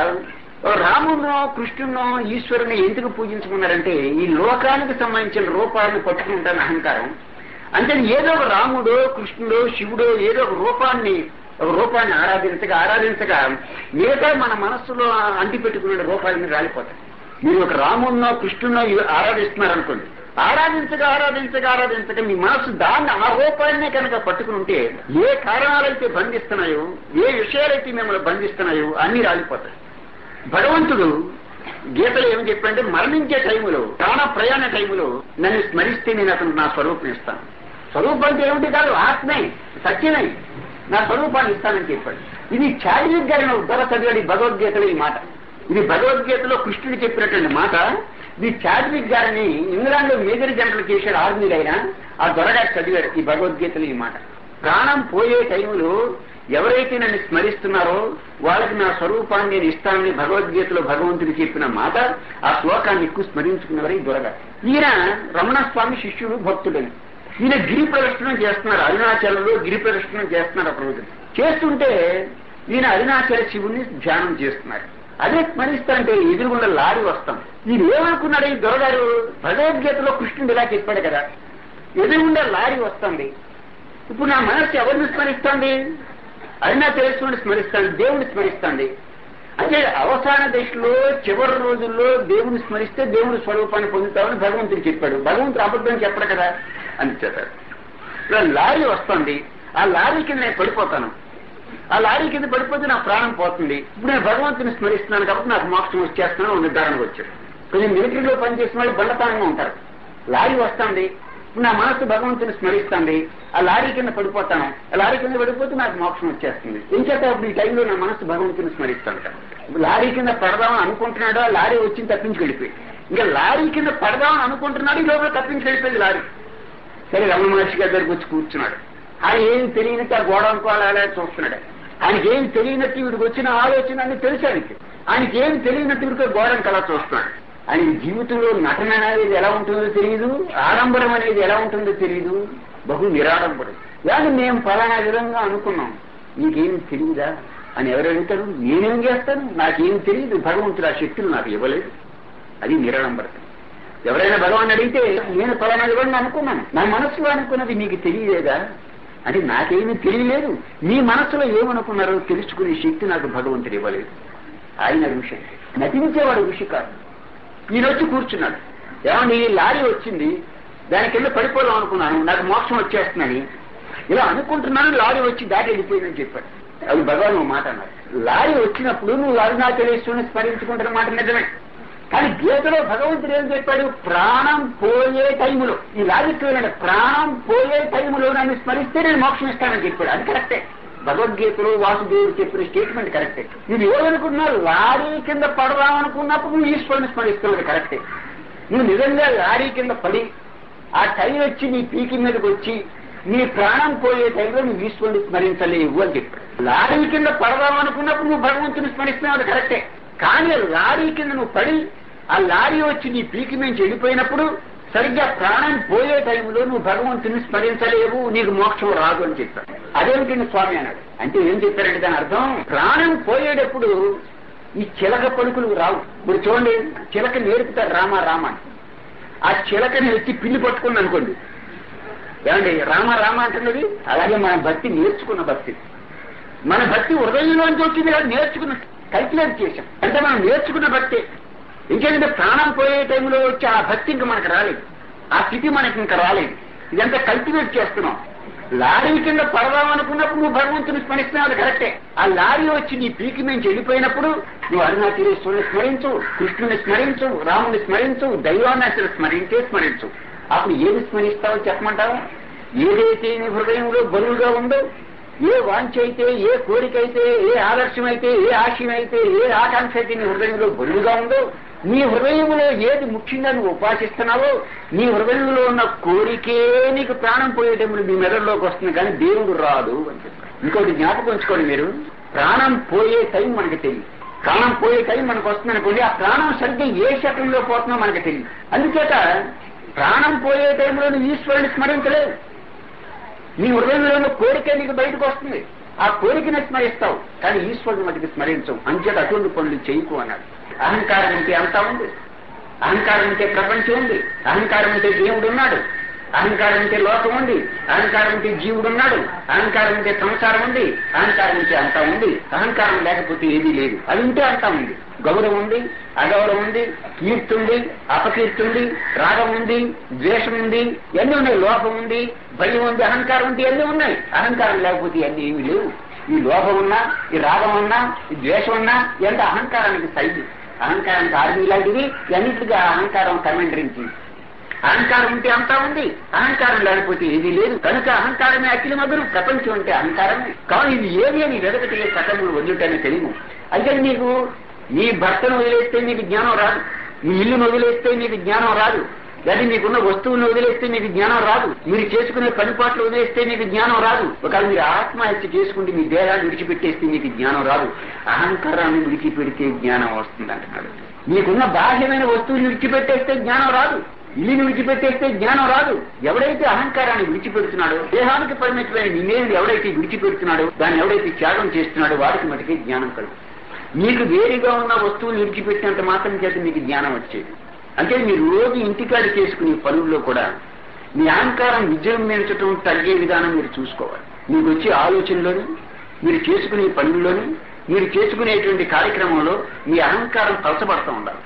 రామునో కృష్ణునో ఈశ్వరుని ఎందుకు పూజించుకున్నారంటే ఈ లోకానికి సంబంధించిన రూపాలను పట్టుకుంటాను అహంకారం. అంటే ఏదో ఒక రాముడో కృష్ణుడో శివుడో ఏదో ఒక రూపాన్ని ఒక రూపాన్ని ఆరాధించగా ఆరాధించగా మిగతా మన మనస్సులో అంటి పెట్టుకునే రూపాలని రాలిపోతాయి. మీరు ఒక రామున్నో కృష్ణున్నో ఆరాధిస్తున్నారనుకోండి, ఆరాధించగా ఆరాధించగా ఆరాధించగా మీ మనస్సు దాన్ని ఆ రూపాన్నే కనుక పట్టుకుని ఉంటే ఏ కారణాలైతే బంధిస్తున్నాయో, ఏ విషయాలైతే మిమ్మల్ని బంధిస్తున్నాయో అన్ని రాలిపోతాయి. భగవంతుడు గీతలో ఏమి చెప్పంటే, మరణించే టైములో ప్రాణ ప్రయాణ టైములో నన్ను స్మరిస్తే నేను అతను నా స్వరూపం ఇస్తాను. స్వరూపం అంటే ఏమిటి కాదు, ఆత్మే సత్యమే, నా స్వరూపాన్ని ఇస్తానని చెప్పాడు. ఇది చారిత్రక గారిన ఉద్దర చదివాడు భగవద్గీతలో ఈ మాట. ఇది భగవద్గీతలో కృష్ణుడు చెప్పినటువంటి మాట. ఇది చారిత్రక గారిని ఇంగ్లాండ్ లో మేజర్ జనరల్ చేశాడు ఆర్మీలు అయినా ఆ దొరగారు చదివాడు ఈ భగవద్గీతలో ఈ మాట. ప్రాణం పోయే టైములో ఎవరైతే నన్ను స్మరిస్తున్నారో వాళ్ళకి నా స్వరూపాన్ని నేను ఇస్తానని భగవద్గీతలో భగవంతుడు చెప్పిన మాట. ఆ శ్లోకాన్ని ఎక్కువ స్మరించుకున్నవారు ఈ దొరగారు. ఈయన రమణస్వామి శిష్యుడు, భక్తుడని. ఈయన గిరి ప్రదర్శనం చేస్తున్నారు, అరుణాచలంలో గిరి ప్రదర్శనం చేస్తున్నారు. అప్పుడు చేస్తుంటే ఈయన అరుణాచల శివుణ్ణి ధ్యానం చేస్తున్నారు. అదే స్మరిస్తారంటే ఎదురుగుండా లారీ వస్తాం. ఈయన ఏమనుకున్నాడు ఈ దొరగారు, భగవద్గీతలో కృష్ణుడు ఇలా చెప్పాడు కదా, ఎదురుగుండా లారీ వస్తుంది, ఇప్పుడు నా మనస్సు ఎవరిని స్మరిస్తుంది? అరుణాచలేశ్వరుని స్మరిస్తాను, దేవుని స్మరిస్తుంది. అంటే అవసాన దశలో చివరి రోజుల్లో దేవుని స్మరిస్తే దేవుని స్వరూపాన్ని పొందుతామని భగవంతుడు చెప్పాడు. భగవంతుడు అబద్ధం చెప్పడు కదా అని చెప్పారు. ఇలా లారీ వస్తుంది, ఆ లారీ కింద నేను పడిపోతాను, ఆ లారీ కింద పడిపోతే నా ప్రాణం పోతుంది. ఇప్పుడు నేను భగవంతుని స్మరిస్తున్నాను కాబట్టి నాకు మోక్షం వచ్చేస్తున్నాను నిర్ధారణకు వచ్చాడు. కొంచెం మిలిటరీలో పనిచేసిన వాళ్ళు బండతానంగా ఉంటారు. లారీ వస్తుంది, ఇప్పుడు నా మనస్సు భగవంతుని స్మరిస్తుంది, ఆ లారీ కింద పడిపోతాను, ఆ లారీ కింద పడిపోతే నాకు మోక్షం వచ్చేస్తుంది. ఏం చేత ఇప్పుడు ఈ టైంలో నా మనస్సు భగవంతుని స్మరిస్తాను కదా. లారీ కింద పడదామని అనుకుంటున్నాడు, ఆ లారీ వచ్చి తప్పించి వెళ్ళిపోయి, ఇంకా లారీ కింద పడదామని అనుకుంటున్నాడు, ఈ లోపల తప్పించి వెళ్ళిపోయింది లారీ. సరే రమణ మహర్షి గారి దగ్గరికి వచ్చి కూర్చున్నాడు. ఆయన ఏం తెలియనట్టు ఆ గోడ అనుకోవాలా చూస్తున్నాడు. ఆయనకి ఏం తెలియనట్టు వీడికి వచ్చిన ఆలోచన అని తెలుసు. ఆయనకి ఆయనకి ఏం తెలియనట్టు వీడికి గోడను కలా చూస్తున్నాడు. ఆయన జీవితంలో నటన అనేది ఎలా ఉంటుందో తెలియదు, ఆడంబరం అనేది ఎలా ఉంటుందో తెలియదు, బహు నిరాడంబరం. కానీ మేము ఫలానా విధంగా అనుకున్నాం, నీకేం తెలియదా అని ఎవరు అడుగుతారు? నేనేం చేస్తాను, నాకేం తెలియదు, భగవంతుడు ఆ శక్తులు నాకు ఇవ్వలేదు. అది నిరాడంబరం. ఎవరైనా భగవాన్ అడిగితే నేను ఫలానా విధంగా అనుకున్నాను, నా మనసులో అనుకున్నది మీకు తెలియలేదా అంటే నాకేమీ తెలియలేదు, మీ మనసులో ఏమనుకున్నారో తెలుసుకునే శక్తి నాకు భగవంతుడు ఇవ్వలేదు. ఆయన ఋషి, నటించేవాడు ఋషి కాదు. ఈయన వచ్చి కూర్చున్నాడు. ఏమండి లారీ వచ్చింది, దాని కింద పడిపోదాం అనుకున్నాను, నాకు మోక్షం వచ్చేస్తుందని ఇలా అనుకుంటున్నాను, లారీ వచ్చి దాటి వెళ్ళిపోయిందని చెప్పాడు. అది భగవాన్ మాట అన్నారు. లారీ వచ్చినప్పుడు నువ్వు అరుణాచలేశ్వరుని స్మరించుకుంటున్న మాట నిజమే. కానీ గీతలో భగవంతుడు ఏం చెప్పాడు? ప్రాణం పోయే టైములో, ఈ లాజిక్ ఏంటంటే ప్రాణం పోయే టైములో నన్ను స్మరిస్తే నేను మోక్షం ఇస్తానని చెప్పాడు. అది కరెక్టే. భగవద్గీతలో వాసుదేవుడు చెప్పిన స్టేట్మెంట్ కరెక్టే. నువ్వు ఏమనుకున్నావు? లారీ కింద పడదామనుకున్నప్పుడు నువ్వు ఈశ్వరుని స్మరిస్తున్నావు, కరెక్టే. నువ్వు నిజంగా లారీ కింద పడి ఆ టైం వచ్చి నీ పీకి మీదకి వచ్చి నీ ప్రాణం పోయే టైంలో నువ్వు ఈశ్వరుని స్మరించలేవు అని చెప్పాడు. లారీ కింద పడదామనుకున్నప్పుడు నువ్వు భగవంతుని స్మరిస్తున్నావు, అది కరెక్టే. కానీ లారీ కింద నువ్వు పడి ఆ లారీ వచ్చి నీ పీకి నుంచి వెళ్ళిపోయినప్పుడు సరిగ్గా ప్రాణం పోయే టైంలో నువ్వు భగవంతుని స్మరించలేవు, నీకు మోక్షం రాదు అని చెప్పాడు. అదేమిటండి స్వామి అన్నాడు. అంటే ఏం చెప్పారంటే దాని అర్థం, ప్రాణం పోయేటప్పుడు ఈ చిలక పలుకులు రావు. మీరు చూడండి, చిలక నేర్పుతారు రామ రామ అని. ఆ చిలకని వచ్చి పిల్లి పట్టుకుంది అనుకోండి, ఏమండి రామ రామ అంటున్నది. అలాగే మన భక్తి నేర్చుకున్న భక్తి, మన భక్తి హృదయంలోంచి వచ్చింది కాదు, నేర్చుకున్న కల్టివేట్ చేశాం. అంటే మనం నేర్చుకున్న భక్తి. ఇంకేంటంటే ప్రాణం పోయే టైంలో వచ్చి ఆ భక్తి ఇంకా మనకు రాలేదు, ఆ స్థితి మనకి ఇంకా రాలేదు. ఇదంతా కల్టివేట్ చేస్తున్నాం. లారీ కింద పడదామనుకున్నప్పుడు నువ్వు భగవంతుని స్మరిస్తున్నావు, అది కరెక్టే. ఆ లారీ వచ్చి నీ పీకి నుంచి వెళ్ళిపోయినప్పుడు నువ్వు అరుణాచలేశ్వరుని స్మరించు, కృష్ణుని స్మరించు, రాముని స్మరించు, దైవాన్ని అసలు స్మరించే స్మరించు. అప్పుడు ఏది స్మరిస్తావో చెప్పమంటావా? ఏదైతే నీ హృదయంలో బరువుగా ఉందో, ఏ వాంఛ అయితే, ఏ కోరిక అయితే, ఏ ఆదర్శం అయితే, ఏ ఆశయం అయితే, ఏ ఆకాంక్ష అయితే నీ హృదయంలో బరువుగా ఉందో, నీ హృదయంలో ఏది ముఖ్యంగా నువ్వు ఉపాసిస్తున్నావో, నీ హృదయంలో ఉన్న కోరికే నీకు ప్రాణం పోయేటప్పుడు నీ మెదడులోకి వస్తుంది, కానీ దేవుడు రాదు అని చెప్పారు. ఇంకోటి జ్ఞాపకం ఉంచుకోండి, మీరు ప్రాణం పోయే టైం మనకి తెలియదు. ప్రాణం పోయే టైం మనకు వస్తుంది అనుకోండి, ఆ ప్రాణం సరిగ్గా ఏ శకంలో పోతుందో మనకి తెలియదు. అందుచేత ప్రాణం పోయే టైంలో నువ్వు ఈశ్వరుని స్మరించలేవు. నీ హృదయంలో ఉన్న కోరిక నీకు బయటకు వస్తుంది, ఆ కోరికను స్మరిస్తావు, కానీ ఈశ్వరుని మటుకు స్మరించవు. అంచేత అటువంటి పనులు చేయకు అన్నాడు. అహంకారం ఉంటే అంతా ఉంది, అహంకారం ఉంటే ప్రపంచం ఉంది, అహంకారం ఉంటే దేవుడు ఉన్నాడు, అహంకారం ఉంటే లోకం ఉంది, అహంకారం ఉంటే జీవుడు ఉన్నాడు, అహంకారం ఉంటే సంసారం ఉంది, అహంకారం ఉంటే అంతా ఉంది. అహంకారం లేకపోతే ఏదీ లేదు, అది ఉంటే అంతా ఉంది. గౌరవం ఉంది, అగౌరవం ఉంది, కీర్తి ఉంది, అపకీర్తి ఉంది, రాగం ఉంది, ద్వేషం ఉంది, ఎన్ని ఉన్నాయి. లోపం ఉంది, భయం ఉంది, అహంకారం ఉంది, ఎన్ని ఉన్నాయి. అహంకారం లేకపోతే అన్ని ఏమీ లేవు. ఈ లోపం ఉన్నా, ఈ రాగం ఉన్నా, ఈ ద్వేషం ఉన్నా ఎంత అహంకారానికి సైజు, అహంకారానికి ఆర్మీ లాంటిది, అన్నిటిగా అహంకారం కమెంటరించి. అహంకారం ఉంటే అంతా ఉంది, అహంకారం లేకపోతే ఏదీ లేదు. కనుక అహంకారమే అఖిల మగురు, ప్రపంచం అంటే అహంకారమే. కానీ ఇది ఏది అని వెదకటే సకములు వదులుటని తెలియదు. అయితే నీకు నీ భర్తను వదిలేస్తే నీకు జ్ఞానం రాదు, నీ ఇల్లును వదిలేస్తే నీకు జ్ఞానం రాదు, లేదా మీకున్న వస్తువులను వదిలేస్తే మీకు జ్ఞానం రాదు, మీరు చేసుకునే పనిపాట్లు వదిలేస్తే మీకు జ్ఞానం రాదు. ఒకవేళ మీరు ఆత్మహత్య చేసుకుంటే మీ దేహాన్ని విడిచిపెట్టేస్తే మీకు జ్ఞానం రాదు. అహంకారాన్ని విడిచిపెడితే జ్ఞానం వస్తుంది అంటున్నాడు. మీకున్న బాహ్యమైన వస్తువుని విడిచిపెట్టేస్తే జ్ఞానం రాదు, ఇల్లుని విడిచిపెట్టేస్తే జ్ఞానం రాదు. ఎవడైతే అహంకారాన్ని విడిచిపెడుతున్నాడో, దేహానికి పరిమితమైన నిన్నేది ఎవడైతే విడిచిపెడుతున్నాడో, దాన్ని ఎవడైతే త్యాగం చేస్తున్నాడో వాడికి మటుకే జ్ఞానం కలుగు. మీకు వేరుగా ఉన్న వస్తువులు విడిచిపెట్టినంత మాత్రం చేత మీకు జ్ఞానం వచ్చేది. అంటే మీరు రోజు ఇంటికాడి చేసుకునే పనుల్లో కూడా మీ అహంకారం విజృంభించడం తగ్గే విధానం మీరు చూసుకోవాలి. మీకు వచ్చే ఆలోచనలోని, మీరు చేసుకునే పనుల్లోని, మీరు చేసుకునేటువంటి కార్యక్రమంలో మీ అహంకారం తలసపడుతూ ఉండాలి.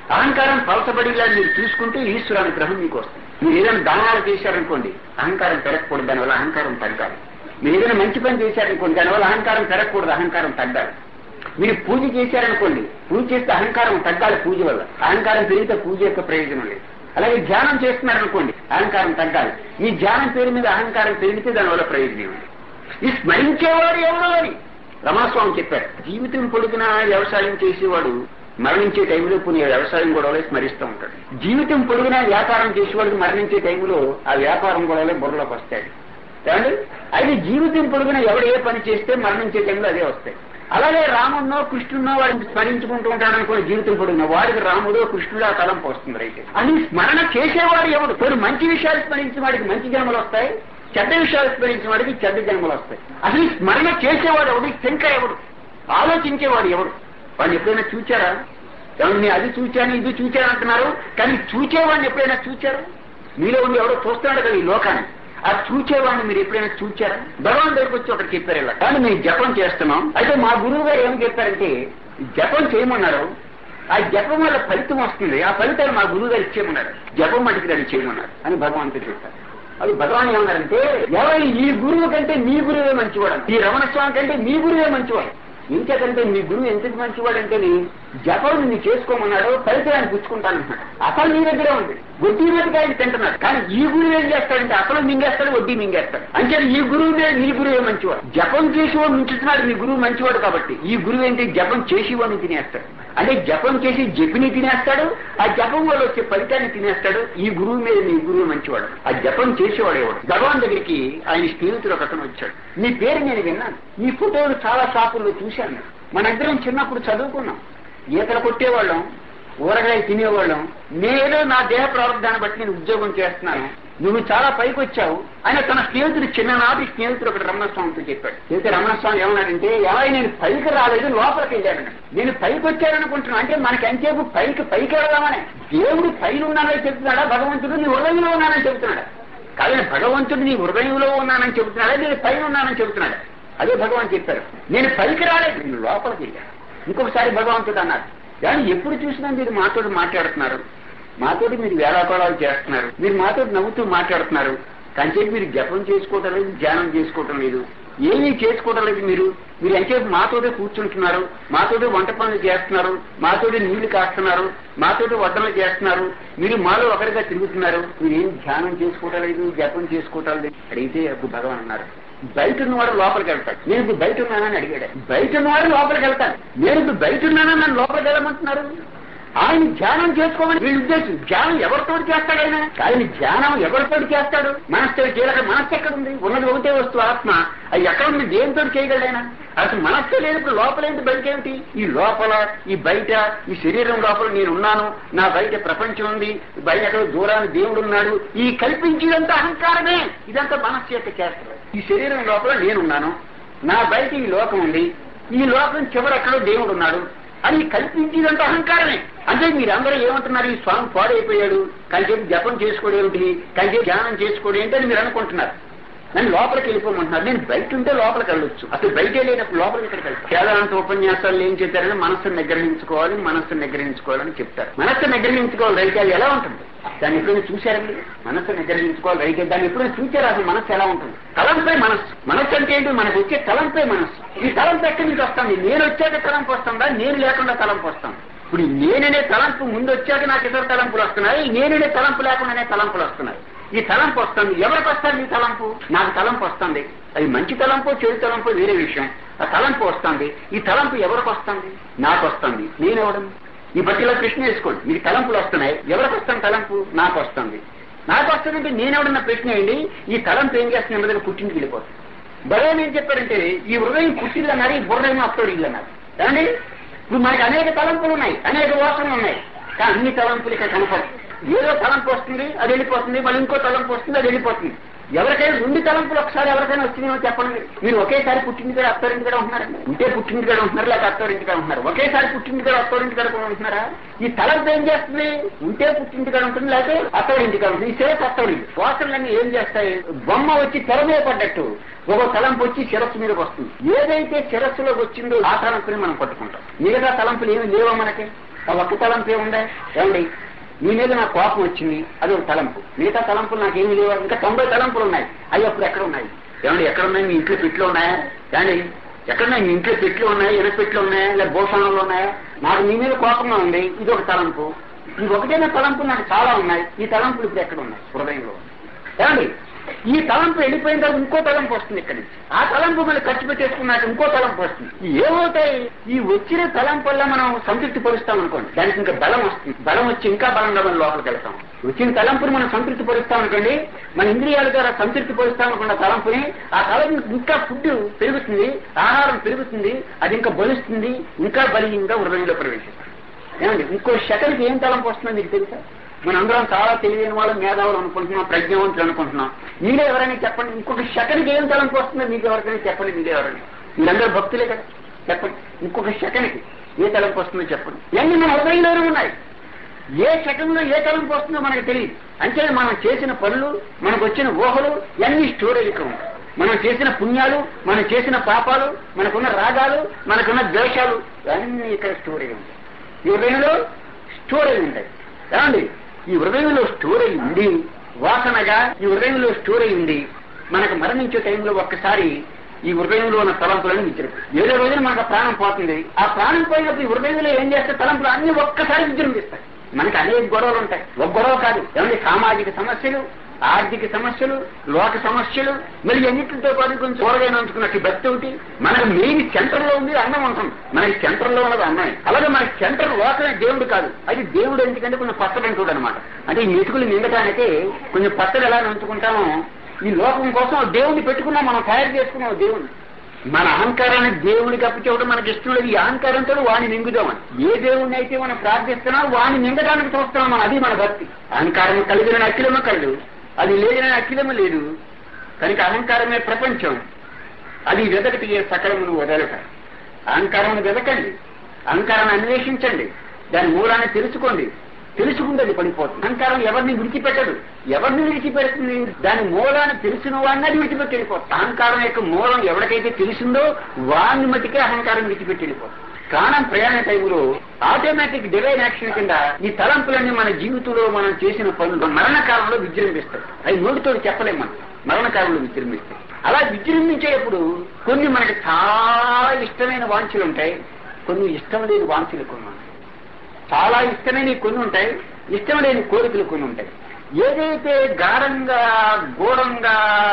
అహంకారం పలసబడిలా మీరు చూసుకుంటే ఈశ్వర అనుగ్రహం మీకు వస్తుంది. మీరు ఏదైనా దానాలు చేశారనుకోండి, అహంకారం పెరగకూడదు, దానివల్ల అహంకారం తగ్గాలి. మీరు ఏదైనా మంచి పని చేశారనుకోండి, దానివల్ల అహంకారం పెరగకూడదు, అహంకారం తగ్గాలి. మీరు పూజ చేశారనుకోండి, పూజ చేస్తే అహంకారం తగ్గాలి. పూజ వల్ల అహంకారం పెరిగితే పూజ యొక్క ప్రయోజనం లేదు. అలాగే ధ్యానం చేస్తున్నారనుకోండి, అహంకారం తగ్గాలి. మీ ధ్యానం పేరు మీద అహంకారం పెరిగితే దానివల్ల ప్రయోజనం ఉంది. ఈ స్మరించేవాడు ఎవరు అని రమణస్వామి చెప్పారు. జీవితం పొడుగునా వ్యవసాయం చేసేవాడు మరణించే టైంలో కొన్ని వ్యవసాయం గొడవలే స్మరిస్తూ ఉంటాడు. జీవితం పొడుగునా వ్యాపారం చేసేవాడికి మరణించే టైంలో ఆ వ్యాపారం గొడవలే బుర్రలోకి వస్తాయి. ఏమండి? అయితే జీవితం పొడుగునా ఎవడు ఏ పని చేస్తే మరణించే టైంలో అదే వస్తాయి. అలాగే రామున్నో కృష్ణున్నో వాడిని స్మరించుకుంటూ ఉంటాడు అనుకుని జీవితం పొడుగునా వాడికి రాముడో కృష్ణుడో ఆ తలంపు వస్తుంది. అయితే అని స్మరణ చేసేవాడు ఎవడు? కొన్ని మంచి విషయాలు స్మరించిన వాడికి మంచి జన్మలు వస్తాయి, చెడ్డ విషయాలు స్మరించిన వాడికి చెడ్డ జన్మలు వస్తాయి. అసలు ఈ స్మరణ చేసేవాడు ఎవడు? శంకర్ ఎవడు? ఆలోచించేవాడు ఎవడు? వాడిని ఎప్పుడైనా చూచారా? ఎవరిని అది చూచాను ఇది చూచాను అంటున్నారు, కానీ చూచేవాడిని ఎప్పుడైనా చూచారు? మీలో ఉండి ఎవడో చూస్తున్నాడు కదా ఈ లోకాన్ని, ఆ చూచేవాడిని మీరు ఎప్పుడైనా చూచారా? భగవాన్ దగ్గరికి వచ్చి ఒకటి చెప్పారు ఇలా, కానీ మేము జపం చేస్తున్నాం. అయితే మా గురువు గారు ఏం చెప్పారంటే జపం చేయమన్నారు, ఆ జపం వల్ల ఫలితం వస్తుంది, ఆ ఫలితాలు మా గురువు గారు ఇచ్చేయమన్నారు, జపం మటుకు దాన్ని చేయమన్నారు అని భగవాన్తో చెప్పారు. అది భగవాన్ ఏమన్నారంటే ఎవరి ఈ గురువు కంటే మీ గురువే మంచివాడు, ఈ రమణ స్వామి కంటే మీ గురువే మంచివాడు. ఇంకేకంటే మీ గురువు ఎందుకు మంచివాడంటే జపం నీ చేసుకోమన్నాడు, ఫలితాన్ని పుచ్చుకుంటానంటున్నాడు. అసలు నీ దగ్గరే ఉంది, వడ్డీ మీదకి ఆయన తింటున్నాడు. కానీ ఈ గురువు ఏం చేస్తాడంటే అసలు మింగేస్తాడు, వడ్డీ మింగేస్తాడు. అంటే ఈ గురువునే నీ గురువే మంచివాడు. జపం చేసేవాడు మించుతున్నాడు, మీ గురువు మంచివాడు కాబట్టి. ఈ గురువు ఏంటి జపం చేసేవాడిని తినేస్తాడు. అంటే జపం చేసి జపిని తినేస్తాడు, ఆ జపం వల్ల వచ్చే ఫలితాన్ని తినేస్తాడు. ఈ గురువు మీద నీ గురువు మంచివాడు, ఆ జపం చేసేవాడేవాడు. భగవాన్ దగ్గరికి ఆయన స్నేహితుడు ఒక అతను వచ్చాడు. నీ పేరు నేను విన్నాను, నీ ఫోటోలు చాలా షాపుల్లో చూశాను, మనందరం చిన్నప్పుడు చదువుకున్నాం, ఈతలు కొట్టేవాళ్ళం, ఊరగాయ తినేవాళ్ళం, నేనేదో నా దేహ ప్రారంభాన్ని బట్టి నేను ఉద్యోగం చేస్తున్నాను, నువ్వు చాలా పైకి వచ్చావు ఆయన తన స్నేహితుడు చిన్ననాటి స్నేహితుడు ఒకటి రమణస్వామితో చెప్పాడు. అయితే రమణస్వామి ఏమన్నాడంటే ఎలా నేను పైకి రాలేదు లోపలికి వెళ్ళాను, నేను పైకి వచ్చాననుకుంటున్నాను. అంటే మనకి ఎంతసేపు పైకి పైకి వెళ్దామని దేవుడు పైన ఉన్నానని చెప్తున్నాడా, భగవంతుడు నీ హృదయంలో ఉన్నానని చెబుతున్నాడా? కానీ భగవంతుడు నీ హృదయంలో ఉన్నానని చెబుతున్నాడా, నేను పైన ఉన్నానని చెబుతున్నాడా? అదే భగవాన్ చెప్పారు, నేను పైకి రాలేదు, నేను లోపలికి వెళ్ళాను. ఇంకొకసారి భగవంతుడు అన్నారు, కానీ ఎప్పుడు చూసినా మీరు మాతోటి మాట్లాడుతున్నారు, మాతోటి మీరు వేళాకోళాలు చేస్తున్నారు, మీరు మాతోటి నవ్వుతూ మాట్లాడుతున్నారు, కానీ మీరు జపం చేసుకోవటం లేదు, ధ్యానం చేసుకోవటం లేదు, ఏమీ చేసుకోవటం లేదు. మీరు మీరు ఎంతసేపు మాతోటే కూర్చుంటున్నారు, మాతోటి వంట పనులు చేస్తున్నారు, మాతోటి నీళ్లు కాస్తున్నారు, మాతోటి వడ్డలు చేస్తున్నారు, మీరు మాలో ఒకరిగా తిరుగుతున్నారు, మీరు ఏం ధ్యానం చేసుకోవటం లేదు, జపం చేసుకోవటం లేదు. అడిగితే అప్పుడు భగవాన్ అన్నారు, బయట ఉన్నవాడు లోపలికి వెళ్తాడు. నేను ఇప్పుడు బయట ఉన్నానని అడిగాడు. బయట ఉన్నవాడు లోపలికి వెళ్తాను, నేను ఇప్పుడు బయట ఉన్నానని నన్ను లోపలికి వెళ్ళమంటున్నారు. ఆయన ధ్యానం చేసుకోమని వీళ్ళ ఉద్దేశం. ధ్యానం ఎవరితో చేస్తాడు ఆయన? ఆయన ధ్యానం ఎవరితో చేస్తాడు? మనస్తో చేయలేక మనస్సు ఎక్కడుంది? ఉన్నది ఒకటే వస్తువు ఆత్మ, అది ఎక్కడ ఉంది? దేనితో చేయగలడు ఆయన? అసలు మనస్సే లేనప్పుడు లోపలేంటి బయట ఏమిటి? ఈ లోపల ఈ బయట ఈ శరీరం లోపల నేనున్నాను, నా బయట ప్రపంచం ఉంది, బయట ఎక్కడ దూరాన్ని దేవుడు ఉన్నాడు, ఈ కల్పించేదంతా అహంకారమే. ఇదంతా మనస్సు యొక్క చేస్తారు. ఈ శరీరం లోపల నేనున్నాను, నా బయట ఈ లోకం ఉంది, ఈ లోకం చివరెక్కడో దేవుడు ఉన్నాడు అని కల్పించేదంతా అహంకారమే. అంటే మీరందరూ ఏమంటున్నారు, ఈ స్వామి పాడైపోయాడు, కలిసేపు జపం చేసుకోవడం ఏమిటి, కలిసేపు ధ్యానం చేసుకోవడం ఏంటి అని మీరు అనుకుంటున్నారు. నన్ను లోపలికి వెళ్ళిపోమంటున్నారు. నేను బయట ఉంటే లోపలికి వెళ్ళొచ్చు, అసలు బయటే లేనప్పుడు లోపలికి ఇక్కడికి వెళ్తాను. వేదాంత ఉపన్యాసాలు ఏం చెప్తారని మనస్సును నిగ్రహించుకోవాలి, మనస్సును నిగ్రహించుకోవాలని చెప్తారు. మనస్సు నిగ్రహించుకోవాలి రైతే అది ఎలా ఉంటుంది? దాన్ని ఎప్పుడైనా చూశారండి? మనస్సు నిగ్రహించుకోవాలి రైతే దాన్ని ఎప్పుడైనా చూసారా? అసలు మనస్సు ఎలా ఉంటుంది? తలంపై మనస్సు. మనస్సు అంటే ఏంటి? మనకు వచ్చే తలంపై మనస్సు. ఈ తలంపు ఎక్కడి నుంచి వస్తుంది? నేను వచ్చాక తలంపు వస్తుందా, నేను లేకుండా తలంపు వస్తాను? ఇప్పుడు నేననే తలంపు ముందు వచ్చాక నాకు ఇతర తలంపులు వస్తున్నాయి, నేననే తలంపు లేకుండానే తలంపులు వస్తున్నాయి. ఈ తలంపు వస్తుంది, ఎవరికి వస్తుంది ఈ తలంపు? నాకు తలంపు వస్తుంది, అది మంచి తలంపు చెడు తలంపు వేరే విషయం. ఆ తలంపు వస్తుంది, ఈ తలంపు ఎవరికి వస్తుంది? నాకు వస్తుంది. నేనెవడను? ఈ బట్టిలో ప్రశ్న వేసుకోండి, మీకు తలంపులు వస్తున్నాయి, ఎవరికి వస్తాను తలంపు? నాకు వస్తుంది. నాకు వస్తుందంటే నేనెవడన్న ప్రశ్న వేయండి. ఈ తలంపు ఏం చేస్తుంది? దగ్గర పుట్టింటికి వెళ్ళిపోతుంది. భగవాన్ ఏం చెప్పారంటే ఈ హృదయం పుట్టిల్లు అన్నారు, ఈ బుర్రేమో అత్తోడు ఇల్లు అన్నారు. ఏమండి ఇప్పుడు మనకి అనేక తలంపులు ఉన్నాయి, అనేక వాసనలు ఉన్నాయి, కానీ అన్ని తలంపులు ఇక్కడ కనపడదు. ఏదో తలంపు వస్తుంది అది వెళ్ళిపోతుంది, మళ్ళీ ఇంకో తలంపు వస్తుంది అది వెళ్ళిపోతుంది. ఎవరికైనా రెండు తలంపులు ఒకసారి ఎవరికైనా వచ్చిందేమో చెప్పండి. మీరు ఒకేసారి పుట్టింటికాడ అత్తోరింటికాడ ఉంటున్నారండి, ఉంటే పుట్టింటికాడ ఉంటున్నారు, లేక అత్తోరింటికాడ ఉంటున్నారు. ఒకేసారి పుట్టింటికాడ అత్తోరింటికాడ కూడా ఉంటున్నారా? ఈ తలంపు ఏం చేస్తుంది? ఉంటే పుట్టింటికాడ ఉంటుంది, లేకపోతే అత్తోరింటికాడ ఉంటుంది. ఈ శిరస్సు అత్తోరింటి వాసనలన్నీ ఏం చేస్తాయి? బొమ్మ వచ్చి తెర మీద పడ్డట్టు ఒక తలంపు వచ్చి శిరస్సు మీదకి వస్తుంది. ఏదైతే శిరస్సులోకి వచ్చిందో ఆ తలంపుని మనం పట్టుకుంటాం. మిగతా తలంపులు ఏమి లేవా మనకి? ఆ ఒక్క తలంపే ఉందా? ఏమండి మీ మీద నాకు కోపం వచ్చింది, అది ఒక తలంపు. మిగతా తలంపులు నాకేమీ లేవు, ఇంకా తొంభై తలంపులు ఉన్నాయి. అవి అప్పుడు ఎక్కడ ఉన్నాయి? ఏమండి ఎక్కడున్నాయి? మీ ఇంట్లో పెట్లు ఉన్నాయా? ఏమండి ఎక్కడున్నాయి? మీ ఇంట్లో పెట్లు ఉన్నాయా, ఎనపెట్లు ఉన్నాయా, లేదా భూషణంలో ఉన్నాయా? నాకు మీ మీద కోపంగా ఉంది, ఇది ఒక తలంపు. ఈ ఒకటైన తలంపులు నాకు చాలా ఉన్నాయి. ఈ తలంపులు ఇప్పుడు ఎక్కడ ఉన్నాయి? హృదయంలో. ఏమండి ఈ తలంపు వెళ్ళిపోయిన తర్వాత ఇంకో తలంపు వస్తుంది ఇక్కడి నుంచి. ఆ తలంపు మళ్ళీ ఖర్చు పెట్టేసుకున్నాక ఇంకో తలంపు వస్తుంది. ఏమవుతాయి? ఈ వచ్చిన తలంపు వల్ల మనం సంతృప్తి పరుస్తాం అనుకోండి, దానికి ఇంకా బలం వస్తుంది. బలం వచ్చి ఇంకా బలంగా మనం లోపలికి వెళ్తాం. వచ్చిన తలంపుని మనం సంతృప్తి పరుస్తాం అనుకోండి, మన ఇంద్రియాల ద్వారా సంతృప్తి పరుస్తాం అనుకున్న తలంపుని, ఆ తలంపు ఇంకా ఫుడ్ పెరుగుతుంది, ఆహారం పెరుగుతుంది, అది ఇంకా బలుస్తుంది, ఇంకా బలీయంగా హృదయంలో ప్రవేశిస్తుంది. ఏమండి ఇంకో సెకండ్కి ఏం తలంపు వస్తుందో మీకు తెలుసా? మనందరం చాలా తెలియని వాళ్ళు, మేధావులు అనుకుంటున్నాం, ప్రజ్ఞావంతులు అనుకుంటున్నాం. మీరే ఎవరైనా చెప్పండి, ఇంకొక సెకండ్కి ఏం తలంపు వస్తుందో మీకు ఎవరికైనా చెప్పండి. మీరే ఎవరైనా, మీరందరూ భక్తులే కదా, చెప్పండి ఇంకొక సెకండ్కి ఏ తలంపు వస్తుందో చెప్పండి. ఇవన్నీ మన హృదయంలోనే ఉన్నాయి. ఏ సెకండ్లో ఏ తలంపు వస్తుందో మనకు తెలియదు. అంటే మనం చేసిన పనులు, మనకు వచ్చిన ఊహలు ఇవన్నీ స్టోరేజ్గా ఉంటాయి. మనం చేసిన పుణ్యాలు, మనం చేసిన పాపాలు, మనకున్న రాగాలు, మనకున్న ద్వేషాలు ఇవన్నీ ఇక్కడ స్టోరేజ్ ఉంటాయి. ఈ హృదయంలో స్టోరేజ్ ఉంటాయి. ఏమండి ఈ హృదయంలో స్టోరేజ్ ఉంది, వాసనగా ఈ హృదయంలో స్టోరేజ్ ఉంది. మనకు మరణించే టైంలో ఒక్కసారి ఈ హృదయంలో ఉన్న తలంపులను విజృంభిస్తాయి. ఏదో రోజున మనకు ప్రాణం పోతుంది. ఆ ప్రాణం పోయినప్పుడు ఈ హృదయంలో ఏం చేస్తే తలంపులు అన్ని ఒక్కసారి విజృంభిస్తాయి. మనకి అనేక గొడవలు ఉంటాయి. ఒక గొడవ కాదు, ఏమంటే సామాజిక సమస్యలు, ఆర్థిక సమస్యలు, లోక సమస్యలు, మళ్ళీ అన్నింటితో పాటు కొంచెం కూరగాయలు ఉంచుకున్నట్టు భక్తి ఒకటి. మనకు మెయిన్ సెంటర్ లో ఉంది అన్నం ఉంటుంది. మనకి సెంటర్ లో ఉన్నది అన్నం. అలాగే మనకి సెంటర్ లోకమే దేవుడు కాదు, అది దేవుడు ఎందుకంటే కొంచెం పచ్చడంటుడు అనమాట. అంటే ఈ మెతుకులు నిండటానికి కొంచెం పచ్చడి ఎలా ఉంచుకుంటామో ఈ లోకం కోసం దేవుడిని పెట్టుకున్నాం, మనం తయారు చేసుకున్నాం దేవుడిని. మన అహంకారాన్ని దేవుడికి అప్పించడం మనకి ఇష్టం లేదు. ఈ అహంకారంతో వాడిని నింగుదామని ఏ దేవుడిని అయితే మనం ప్రార్థిస్తున్నాం వాడిని నిండడానికి చూస్తున్నాం మనం. అది మన భక్తి. అహంకారం కలిగిన అఖిలమ కళ్ళు, అది లేదని అఖిలము లేదు. కనుక అహంకారమే ప్రపంచం. అది వెదకటి సకలమును వదలక. అహంకారాన్ని వెదకండి, అహంకారాన్ని అన్వేషించండి, దాని మూలాన్ని తెలుసుకోండి. తెలుసుకుంటే అది పడిపోతుంది. అహంకారం ఎవరిని విడిచిపెట్టదు. ఎవరిని విడిచిపెడుతుంది? దాని మూలాన్ని తెలిసిన వాడిని అది విడిచిపెట్టి వెళ్ళిపోతుంది. అహంకారం యొక్క మూలం ఎవరికైతే తెలిసిందో వాడిని మట్టికే అహంకారం విడిచిపెట్టి వెళ్ళిపోతుంది. ప్రాణం ప్రయాణ టైంలో ఆటోమేటిక్ డివైన్ యాక్షన్ కింద ఈ తలంపులన్నీ మన జీవితంలో మనం చేసిన పనులు మరణకాలంలో విజృంభిస్తాయి. అవి నోటితో చెప్పలేము. మనం మరణకాలంలో విజృంభిస్తాయి. అలా విజృంభించేటప్పుడు కొన్ని మనకి చాలా ఇష్టమైన వాంఛలు ఉంటాయి, కొన్ని ఇష్టం లేని వాంఛలు కొన్ని ఉంటాయి. చాలా ఇష్టమైన కొన్ని ఉంటాయి, ఇష్టం లేని కోరికలు కొన్ని ఉంటాయి. ఏదైతే గాఢంగా గూఢంగా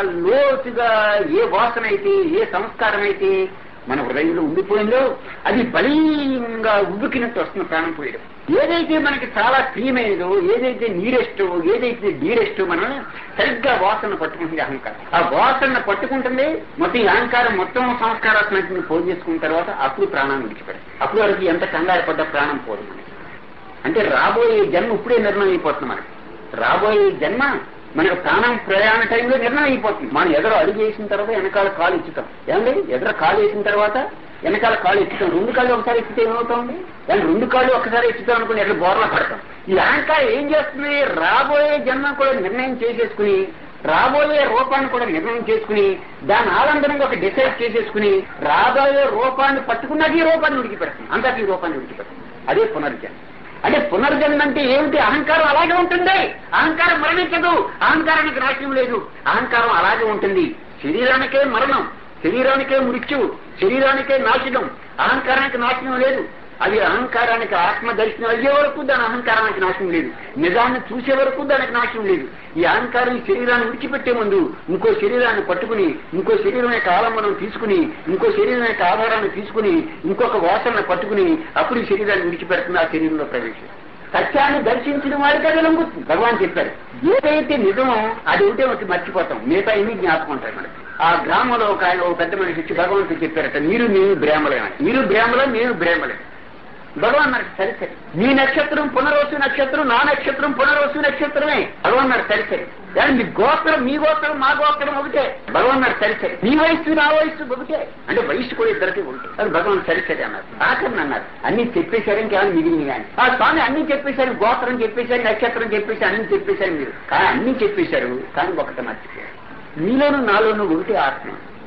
లోతుగా ఏ వాసన అయితే, ఏ సంస్కారం అయితే మన హృదయంలో ఉండిపోయిందో అది బలీయంగా ఉబ్బుకినట్టు వస్తున్న ప్రాణం పోయడం. ఏదైతే మనకి చాలా ప్రియమైనదో, ఏదైతే నీరెస్టో, ఏదైతే డీరెస్టో మనం సరిగ్గా వాసన పట్టుకుంటుంది అహంకారం. ఆ వాసన పట్టుకుంటుంది. మొత్తం ఈ అహంకారం మొత్తం సంస్కారాత్మకని పోగు చేసుకున్న తర్వాత అప్పుడు ప్రాణాన్ని విడిచిపెడతాం. అప్పుడు వరకు ఎంత కంగారు పడ్డ ప్రాణం పోదు మనకి. అంటే రాబోయే జన్మ ఇప్పుడే నిర్ణయం అయిపోతుంది. మనకి రాబోయే జన్మ మనకు ప్రాణం ప్రయాణ టైంలో నిర్ణయం అయిపోతుంది. మనం ఎదురు అడుగు వేసిన తర్వాత వెనకాల కాలు ఇచ్చుతాం. ఏమండి ఎదురు కాలు వేసిన తర్వాత వెనకాల కాలు ఎత్తుతాం. రెండు కాళ్ళు ఒకసారి ఎత్తితే ఏమవుతామండి? దాని రెండు కాళ్ళు ఒకసారి ఎత్తుతాం అనుకుని ఎట్లా బోర్లా పడతాం. ఈ అహంకారం ఏం చేస్తుంది? రాబోయే జన్మ కూడా నిర్ణయం చేసేసుకుని, రాబోయే రూపాన్ని కూడా నిర్ణయం చేసుకుని, దాని ఆలందనంగా ఒక డిసైడ్ చేసేసుకుని రాబోయే రూపాన్ని పట్టుకున్నాక ఈ రూపాన్ని విడిచిపెడుతుంది. అంతకు ఈ రూపాన్ని విడిచిపెడుతుంది. అదే పునర్జన్మ. అంటే పునర్జన్మ అంటే ఏమిటి? అహంకారం అలాగే ఉంటుంది. అహంకారం మరణించదు. అహంకారానికి నాశనం లేదు. అహంకారం అలాగే ఉంటుంది. శరీరానికే మరణం, శరీరానికే మృత్యువు, శరీరానికే నాశనం. అహంకారానికి నాశనం లేదు. అది అహంకారానికి ఆత్మ దర్శనం అయ్యే వరకు దాని అహంకారానికి నాశనం లేదు. నిజాన్ని చూసే వరకు దానికి నాశనం లేదు. ఈ అహంకారం శరీరాన్ని విడిచిపెట్టే ముందు ఇంకో శరీరాన్ని పట్టుకుని, ఇంకో శరీరం యొక్క ఆలంబనం తీసుకుని, ఇంకో శరీరం యొక్క ఆధారాన్ని తీసుకుని, ఇంకొక వాసనను పట్టుకుని అప్పుడు ఈ శరీరాన్ని విడిచిపెడుతుంది. ఆ శరీరంలో ప్రవేశిస్తుంది. సత్యాన్ని దర్శించిన వాడికి అది లొంగుతుంది. భగవాన్ చెప్పారు, ఏదైతే నిజమో అది ఉంటే ఒకటి మర్చిపోతాం, మిగతా ఇన్ని జ్ఞాపకం ఉంటాయి మనకి. ఆ గ్రామంలో ఒక ఆయన ఒక పెద్ద మనిషి వచ్చి భగవంతుడు చెప్పారట, మీరు మేము బ్రాహ్మలే, మీరు బ్రాహ్మలే, మేము బ్రాహ్మలే. భగవాన్ నాకు సరి సరి మీ నక్షత్రం పునరోసు నక్షత్రం, నా నక్షత్రం పునరోసు నక్షత్రమే. భగవాన్ నాకు సరి సరి దాని మీ గోత్రం, మీ గోత్రం మా గోత్రం ఒకటే. భగవాన్ నాకు సరి సరి మీ వయస్సు నా వయస్సు ఒకటే. అంటే వయస్సు కూడా ఇద్దరికి ఉంటుంది. అది భగవాన్ సరి సరి అన్నారు. ఆఖరిని అన్నారు, అన్ని చెప్పేశారు, ఇంకేమైనా మిగిలింది కానీ. ఆ స్వామి అన్ని చెప్పేశారు, గోత్రం చెప్పేశారు, నక్షత్రం చెప్పేశారు, అన్ని చెప్పేశారు మీరు. కానీ అన్ని చెప్పేశారు, కానీ ఒకటి మర్చిపోయారు. మీలోను నాలోను ఒకటే ఆత్మ.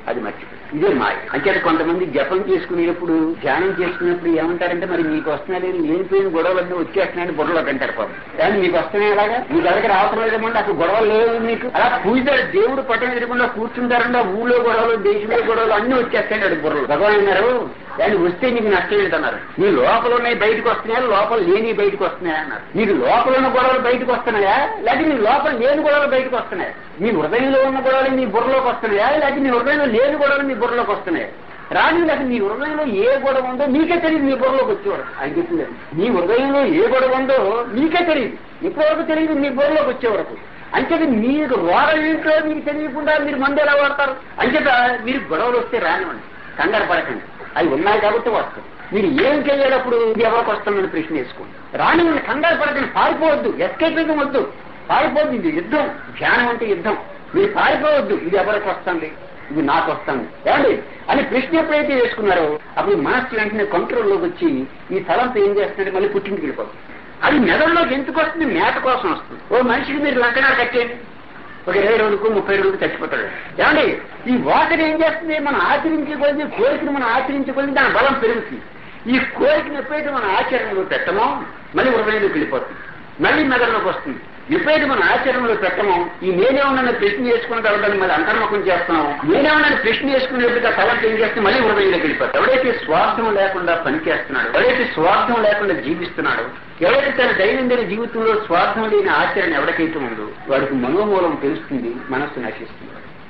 అది మర్చిపోయి ఇదే మాయ. అంచేత కొంతమంది జపం చేసుకునేటప్పుడు ధ్యానం చేసుకునేప్పుడు ఏమంటారంటే మరి మీకు వస్తున్నా లేదు లేనిపోయిన గొడవలన్నీ వచ్చేస్తున్నాయని బుర్రలో కంటారు పాపం. కానీ మీకు వస్తున్నాయి అలాగా మీ దగ్గర రావటం లేదమంటే అసలు గొడవలు లేవు మీకు. అలా పూజ దేవుడు పట్టణ ఎదురకుండా కూర్చుంటారంటే ఊళ్ళో గొడవలు దేశంలో గొడవలు అన్ని వచ్చేస్తాయి బుర్రలు. భగవాన్ అన్నారు దాన్ని వస్తే నీకు నష్టం ఏంటన్నారు. నీ లోపల ఉన్నాయి బయటకు వస్తున్నాయా లోపల లేని బయటకు వస్తున్నాయా అన్నారు. నీకు లోపల ఉన్న గొడవలు బయటకు వస్తున్నాయా లేకపోతే నీ లోపల లేని గొడవలు బయటకు వస్తున్నాయా? నీ హృదయంలో ఉన్న గొడవలు నీ బుర్రలోకి వస్తున్నాయా లేకపోతే నీ హృదయంలో లేని గొడవలు నీ బుర్రలోకి వస్తున్నాయా? రాని లేకపోతే నీ హృదయంలో ఏ గొడవ ఉందో నీకే తెలియదు నీ బుర్రలోకి వచ్చేవాడు ఆయన చెప్పింది. నీ హృదయంలో ఏ గొడవ ఉందో నీకే తెలియదు, ఇప్పటివరకు తెలియదు నీ బుర్రలోకి వచ్చే వరకు. అంచేత మీకు రోగం ఏంటో మీకు తెలియకుండా మీరు మందు ఎలా వాడతారు? అంచేత మీరు గొడవలు వస్తే రానివ్వండి, కంగారు పడకండి, అవి ఉన్నాయి కాబట్టి వస్తాయి. మీరు ఏం చేయాలప్పుడు ఎవరికి వస్తామని ప్రశ్న వేసుకోండి. రానివ్వండి, కంగారు పడకండి, పారిపోవద్దు, ఎస్కేపింగ్ వద్దు, పారిపోవద్దు. ఇది యుద్ధం, ధ్యానం అంటే యుద్ధం. మీరు పారిపోవద్దు, ఇది ఎవరికి వస్తుంది ఇది నాకు వస్తాను ఏమండి అని ప్రశ్న ఎప్పుడైతే వేసుకున్నారో అప్పుడు మనస్సు వెంటనే కంట్రోల్లోకి వచ్చి ఈ తలంతో ఏం చేస్తుందంటే మళ్ళీ పుట్టింటికి వెళ్ళిపోతుంది. అది మెదడులోకి ఎందుకు వస్తుంది? మేత కోసం వస్తుంది. ఓ మనిషికి మీరు లంకనాలు కట్టేయండి, ఒక ఇరవై రోజులకు ముప్పై రోజులకు చచ్చిపోతాడు. ఏమండి ఈ వాసన ఏం చేస్తుంది? మనం ఆచరించకొలిది కోరికను మనం ఆచరించకొలిది దాని బలం పెరుగుతుంది. ఈ కోరికను ఎప్పుడైతే మనం ఆచరణలో పెట్టమో మళ్ళీ హృదయంలోకి వెళ్ళిపోతుంది, మళ్ళీ మెదడులోకి వస్తుంది. ఎప్పుడైతే మనం ఆచరణలో పెట్టమో ఈ నేనే ఉన్నాను ప్రశ్న చేసుకున్న తర్వాత మళ్ళీ అంతర్ముఖం చేస్తున్నాం. నేనే ఉన్నాను ప్రశ్న చేసుకునేప్పుడు ఆ తలంత ఏం చేస్తే మళ్ళీ హృదయంలోకి వెళ్ళిపోతాడు. ఎవరైతే స్వార్థం లేకుండా పనిచేస్తున్నాడు, ఎవరైతే స్వార్థం లేకుండా జీవిస్తున్నాడు, ఎవరైతే తన దైనందిన జీవితంలో స్వార్థం లేని ఆచరణ ఎవరికైతే ఉందో వాడికి మనోమూలం తెలుస్తుంది, మనస్సు నశిస్తుంది.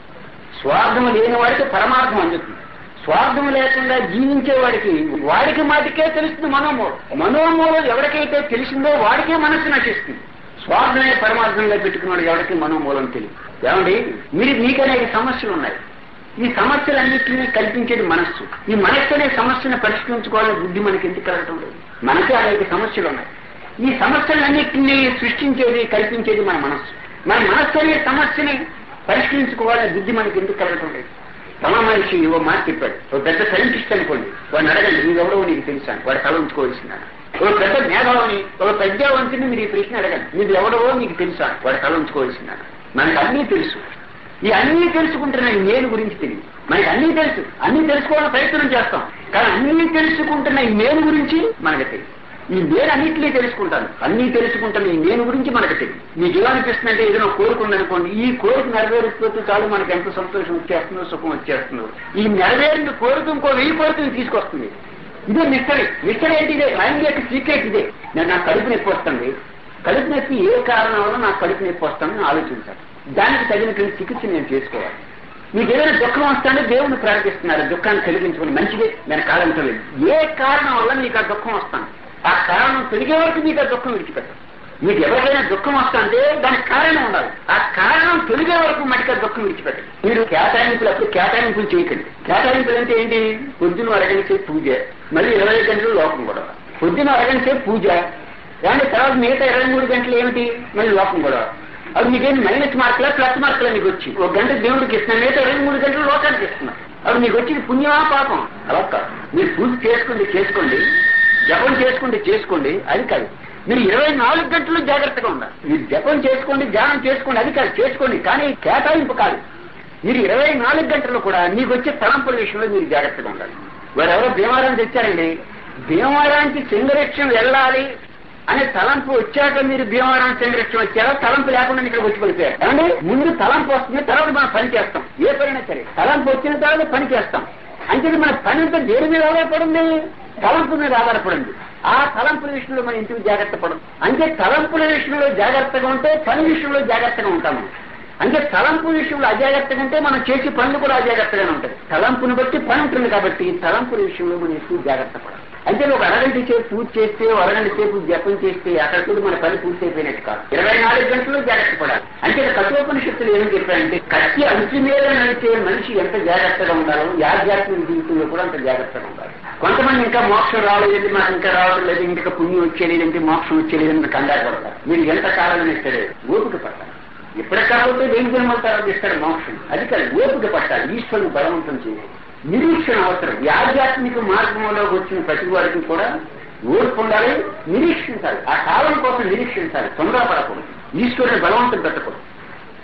స్వార్థం లేని వాడికి పరమార్థం అందుతుంది. స్వార్థం లేకుండా జీవించే వాడికి వాడికి మాటికే తెలుస్తుంది మనోమూలం. మనోమూలం ఎవరికైతే తెలిసిందో వాడికే మనస్సు నశిస్తుంది. స్వార్థమే పరమార్థంగా పెట్టుకున్నాడు ఎవరికి మనోమూలం తెలియదు. ఏమండి మీరు మీకు అనేక సమస్యలు ఉన్నాయి. ఈ సమస్యలన్నింటినీ కల్పించేది మనస్సు. ఈ మనస్సు అనే సమస్యను పరిష్కరించుకోవాలని బుద్ధి మనకి ఎందుకు కలగటం లేదు? మనకే అనేక సమస్యలు ఉన్నాయి. ఈ సమస్యలన్నింటినీ సృష్టించేది కల్పించేది మన మనస్సు. మన మనస్సు అనే సమస్యని పరిష్కరించుకోవాలనే బుద్ధి మనకి ఎందుకు కలగటం లేదు? తమ మనిషి ఓ మాట చెప్పాడు, ఒక పెద్ద సైంటిస్ట్ అనుకోండి, వాడిని అడగండి నీవెవడో నీకు తెలుసాను, వాడు తల ఉంచుకోవాల్సిందని. ఒక పెద్ద మేధావిని ఒక పెద్దవంతిని మీరు ఈ ప్రశ్న అడగండి, మీరు ఎవడవో మీకు తెలుసా, వాడు తల ఉంచుకోవాల్సిందని. మనకు అన్నీ తెలుసు. ఈ అన్నీ తెలుసుకుంటున్న ఈ నేను గురించి తెలియదు. మనకి అన్నీ తెలుసు, అన్నీ తెలుసుకోవాలని ప్రయత్నం చేస్తాం, కానీ అన్నీ తెలుసుకుంటున్న ఈ నేను గురించి మనకు తెలియదు. ఈ నేను అన్నింటినీ తెలుసుకుంటాను, అన్నీ తెలుసుకుంటాను, ఈ నేను గురించి మనకు తెలియదు. మీకు ఎలా అనిపిస్తుందంటే ఏదైనా కోరుకుందనుకోండి, ఈ కోరిక నెరవేరిపోతే చాలు మనకు ఎంత సంతోషం వచ్చేస్తుందో సుఖం వచ్చేస్తుందో. ఈ నెరవేరిన కోరిక ఇంకో వెయ్యి కోరికను తీసుకొస్తుంది. ఇదే మిస్టరీ. మిస్టరీ ఏంటి? ఇదే మైండ్ యొక్క సీక్రెట్. ఇదే నేను నాకు కడుపు నొప్పి వస్తుంది, కడుపు నొప్పి ఏ కారణం వల్ల నాకు కడుపు నొప్పి వస్తుందని ఆలోచించాలి. దానికి తగినటువంటి చికిత్స నేను చేసుకోవాలి. మీకు ఏదైనా దుఃఖం వస్తుంటే దేవుని ప్రార్థిస్తున్నారు, దుఃఖాన్ని కలిగించుకుని మంచిదే, నేను కాదంటలేదు. ఏ కారణం వల్ల మీకు ఆ దుఃఖం వస్తాను, ఆ కారణం తొలిగే వరకు మీకు ఆ దుఃఖం విడిచిపెట్టాలి. మీకు ఎవరికైనా దుఃఖం వస్తుంటే దానికి కారణం ఉండాలి. ఆ కారణం తొలిగే వరకు మటుకు ఆ దుఃఖం విడిచిపెట్టాలి. మీరు కేటాయింపులు అప్పుడు కేటాయింపులు చేయకండి. కేటాయింపులు అంటే ఏంటి? పొద్దున అరగంట సేపు పూజ, మళ్ళీ ఇరవై గంటలు లోకం కూడా. పొద్దున అరగంట సేపు పూజ, దాని తర్వాత మిగతా ఇరవై మూడు గంటలు ఏమిటి? మళ్ళీ లోకం కూడా. అప్పుడు మీకేంటి మైనస్ మార్కులా ప్లస్ మార్కులా? మీకు వచ్చి ఒక గంట దేవుడికి ఇస్తున్నాను, మిగతా ఇరవై మూడు గంటలు లోకానికి ఇస్తున్నారు. అప్పుడు మీకు వచ్చి పుణ్యమా పాపం? అలా కాదు. మీరు పూజ చేసుకోండి చేసుకోండి, జపం చేసుకుంటే చేసుకోండి, అది కాదు. మీరు ఇరవై నాలుగు గంటలు జాగ్రత్తగా ఉండాలి. మీరు జపం చేసుకోండి, ధ్యానం చేసుకోండి, అది కాదు, చేసుకోండి, కానీ కేటాయింపు కాదు. మీరు ఇరవై నాలుగు గంటలు కూడా మీకు వచ్చే తలంపుల విషయంలో మీరు జాగ్రత్తగా ఉండాలి. వారు ఎవరో భీమవరం తెచ్చారండి, భీమవరానికి సింగరేక్షం వెళ్ళాలి అనే తలంపు వచ్చాక మీరు భీమవరం సింగరేక్షం వచ్చారో తలంపు లేకుండా ఇక్కడ వచ్చి పడిపోయారు. అంటే ముందు తలంపు వస్తుంది, తర్వాత మనం పని చేస్తాం. ఏ పనైనా సరే తలంపు వచ్చిన తర్వాత పని చేస్తాం. అంటే మన పని అంతా దేని మీద ఆధారపడింది? తలంపు మీద ఆధారపడింది. ఆ తలంపుల విషయంలో మనం ఇంటికి జాగ్రత్త పడదు. అంటే తలంపుల విషయంలో జాగ్రత్తగా ఉంటే పని విషయంలో జాగ్రత్తగా ఉంటాము. అంటే తలంపు విషయంలో అజాగ్రత్తగా ఉంటే మనం చేసే పనులు కూడా అజాగ్రత్తగానే ఉంటాయి. తలంపుని బట్టి పని ఉంటుంది కాబట్టి తలంపుల విషయంలో మనం ఎక్కువ జాగ్రత్త పడాలి. అంటే ఒక అరగంట సేపు పూజ చేస్తే అరగంట సేపు జపం చేస్తే అక్కడికి మన పని పూర్తి అయిపోయినట్టు కాదు. ఇరవై నాలుగు గంటలు జాగ్రత్త పడాలి. అంటే కఠోపనిషత్తులు ఏమని చెప్పారంటే కత్తి అంచు మీద నడిచే మనిషి ఎంత జాగ్రత్తగా ఉండాలో ఆధ్యాత్మిక జీవితంలో కూడా అంత జాగ్రత్తగా ఉండాలి. కొంతమంది ఇంకా మోక్షం రాలేదు, మాకు ఇంకా రావడం లేదు, ఇంకా పుణ్యం వచ్చేలేదంటే మోక్షం వచ్చేలేదని కంగారు పడతారు. మీరు ఎంత కాలం ఇస్తారే ఓపిక పట్టాలి. ఎప్పటికి కాకపోతే వెయ్యి జన్మల తర్వాత ఇస్తాడు మోక్షం, అది కాదు, ఓపిక పట్టాలి. ఈశ్వరుని బలవంతం చేయాలి. నిరీక్షణ అవసరం. ఈ ఆధ్యాత్మిక మార్గంలోకి వచ్చిన ప్రతి వారికి కూడా ఓర్పు ఉండాలి, నిరీక్షించాలి. ఆ కాలం కోసం నిరీక్షించాలి, తొందరపడకూడదు, ఈశ్వరుని బలవంతం పెట్టకూడదు.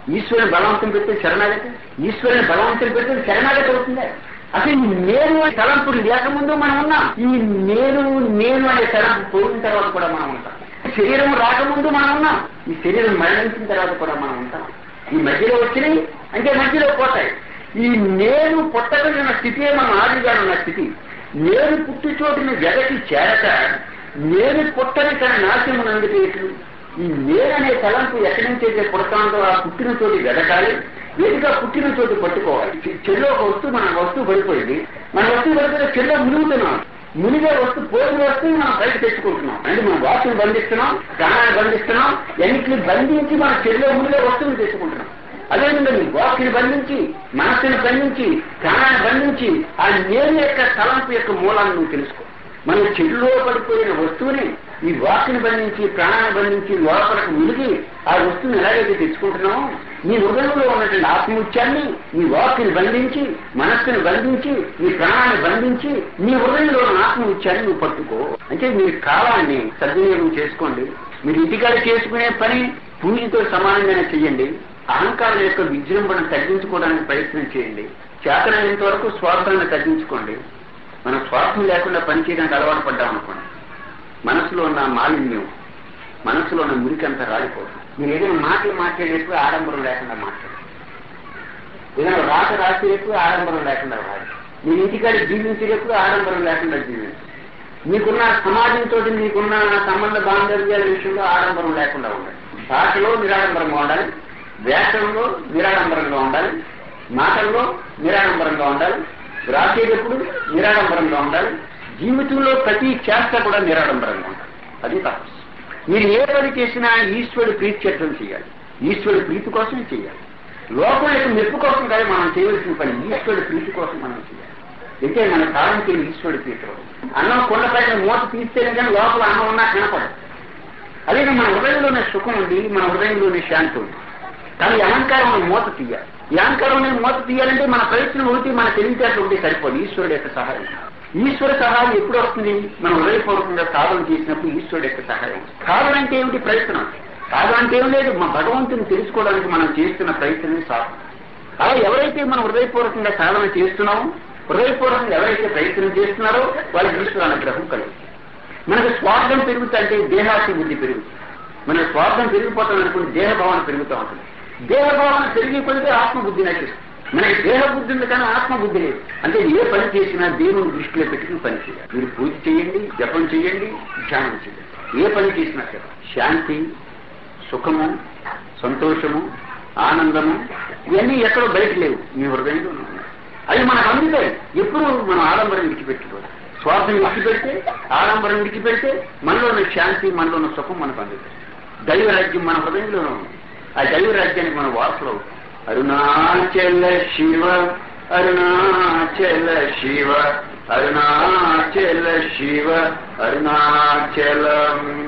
ఈశ్వరుని బలవంతం పెడితే శరణాగతి, ఈశ్వరుని బలవంతం పెడితే శరణాగతి అవుతుందా? అసలు ఈ నేను తలంపులు లేకముందు మనం ఉన్నాం, ఈ నేను నేను అనే తలంపు పోయిన తర్వాత కూడా మనం ఉంటాం. శరీరం రాకముందు మనం ఉన్నాం, ఈ శరీరం మరణించిన తర్వాత కూడా మనం ఉంటాం. ఈ మధ్యలో వచ్చినాయి అంటే మధ్యలో పోతాయి. ఈ నేను పుట్టగలిగిన స్థితియే మనం ఆదిగా ఉన్న స్థితి. నేను పుట్టి చోటుని జగతి చేరక నేను పుట్టని తన నాశనం అందుకేటు. ఈ నేననే తలంపు ఎక్కడి నుంచి అయితే పుడతాందో ఆ పుట్టిన చోటు వెదకాలి, వేదిగా పుట్టిన చోటు పట్టుకోవాలి. చెల్లో ఒక వస్తువు మన వస్తువు పడిపోయింది, మన వస్తువు పడిపోతే చెల్లో మునుగుతున్నాం, మునిగే వస్తువు పోయిన వస్తువు మనం బయట తెచ్చుకుంటున్నాం. అంటే మనం వాసుని బంధిస్తున్నాం, ప్రాణాన్ని బంధిస్తున్నాం, ఎన్నిటిని బంధించి మన చెల్లో మునిగే వస్తువుని తెచ్చుకుంటున్నాం. అదేవిధంగా నీ వాక్ని బంధించి, మనస్సుని బంధించి, ప్రాణాన్ని బంధించి ఆ నేను యొక్క తలంపు యొక్క మూలాన్ని నువ్వు తెలుసుకో. మన చెడులో పడిపోయిన వస్తువుని ఈ వాక్ని బంధించి, ప్రాణాన్ని బంధించి లోపలకు మునిగి ఆ వస్తువుని ఎలాగైతే తెచ్చుకుంటున్నామో నీ హృదయంలో ఉన్నటువంటి ఆత్మముత్యాన్ని నీ వాక్ని బంధించి, మనస్సుని బంధించి, నీ ప్రాణాన్ని బంధించి నీ హృదయంలో ఉన్న ఆత్మముత్యాన్ని నువ్వు పట్టుకో. అంటే మీ కాలాన్ని సద్వినియోగం చేసుకోండి. మీరు ఇంటికాడ చేసుకునే పని పూజతో సమానంగానే చెయ్యండి. అహంకారం యొక్క విజృంభణ తగ్గించుకోవడానికి ప్రయత్నం చేయండి. చేతనైనంత వరకు స్వార్థాన్ని తగ్గించుకోండి. మనం స్వార్థం లేకుండా పనిచేయడానికి అలవాటు పడ్డాం అనుకోండి, మనసులో ఉన్న మాలిన్యం, మనసులో ఉన్న మురికంతా రాలిపోతుంది. మీరు ఏదైనా మాటలు మాట్లాడేటప్పుడు ఆడంబరం లేకుండా మాట్లాడాలి, ఏదైనా రాత రాసేటప్పుడు ఆడంబరం లేకుండా రాదు. మీరు ఇంటికాడ జీవించేటప్పుడు ఆడంబరం లేకుండా జీవించాలి. మీకున్న సమాజంతో మీకున్న సంబంధ బాంధవ్యాల విషయంలో ఆడంబరం లేకుండా ఉండాలి. భాషలో నిరాడంబరంగా ఉండాలి, వేషంలో నిరాడంబరంగా ఉండాలి, మాటల్లో నిరాడంబరంగా ఉండాలి, రాసేటప్పుడు నిరాడంబరంగా ఉండాలి, జీవితంలో ప్రతి చేష్ట కూడా నిరాడంబరంగా ఉండాలి. అది తపస్సు. మీరు ఏ పని చేసినా ఈశ్వరుడు ప్రీత్యర్థం చేయాలి, ఈశ్వరుడు ప్రీతి కోసం చేయాలి. లోకం యొక్క మెప్పు కోసం కాదు మనం చేయవలసిన పని, ఈశ్వరుడు ప్రీతి కోసం మనం చేయాలి. అయితే మన కాలంకి ఈశ్వరుడు ప్రీతి. అన్నం కొండపైన మూత తీస్తేనే కానీ లోపల అన్నం ఉన్నా కనపడదు. అదే మన హృదయంలోనే సుఖం ఉంది, మన హృదయంలోనే శాంతి ఉంది. కానీ అహంకారం మూత తీయాలి. ఈ అహంకారం మూత తీయాలంటే మన ప్రయత్నం ఒకటి, మన తెలివితేటలు ఒకటి సరిపోదు. ఈశ్వరుడు యొక్క సహాయం, ఈశ్వర సహాయం ఎప్పుడు వస్తుంది? మనం హృదయపూర్వకంగా సాధన చేసినప్పుడు ఈశ్వరుడు యొక్క సహాయం. సాధన అంటే ఏమిటి? ప్రయత్నం. సాధన అంటే ఏం లేదు, మా భగవంతుని తెలుసుకోవడానికి మనం చేస్తున్న ప్రయత్నమే సాధన. అలా ఎవరైతే మనం హృదయపూర్వకంగా సాధన చేస్తున్నామో, హృదయపూర్వకంగా ఎవరైతే ప్రయత్నం చేస్తున్నారో వాళ్ళకి ఈశ్వర అనుగ్రహం కలుగుతుంది. మనకు స్వార్థం పెరుగుతుంటే దేహాసి బుద్ధి పెరుగుతుంది. మన స్వార్థం పెరిగిపోతాం అనుకుంటే దేహభావన పెరుగుతూ ఉంటుంది. దేహభావన పెరిగిపోతే ఆత్మబుద్ధి నటిస్తుంది. మనకి దేహ బుద్ధి ఉంది కానీ ఆత్మబుద్ధి లేదు. అంటే ఏ పని చేసినా దేవుని దృష్టిలో పెట్టుకుని పని చేయాలి. మీరు పూజ చేయండి, జపం చేయండి, ధ్యానం చేయండి. ఏ పని చేసినా సరే శాంతి, సుఖము, సంతోషము, ఆనందము ఇవన్నీ ఎక్కడో బయట లేవు, మీ హృదయంలో ఉన్నాయి. అవి మనకు అందుతాయి. ఎప్పుడు మనం ఆడంబరం విడిచిపెట్టుకోవాలి. స్వార్థం విడిచిపెడితే, ఆడంబరం విడిచిపెడితే మనలో ఉన్న శాంతి, మనలో ఉన్న సుఖం మనకు అందుతాయి. దైవరాజ్యం మన హృదయంలోనే ఉంది. ఆ దైవరాజ్యానికి మన వారసులు అవుతాం. అరుణాచల శివ, అరుణాచల శివ, అరుణాచల శివ, అరుణాచలం.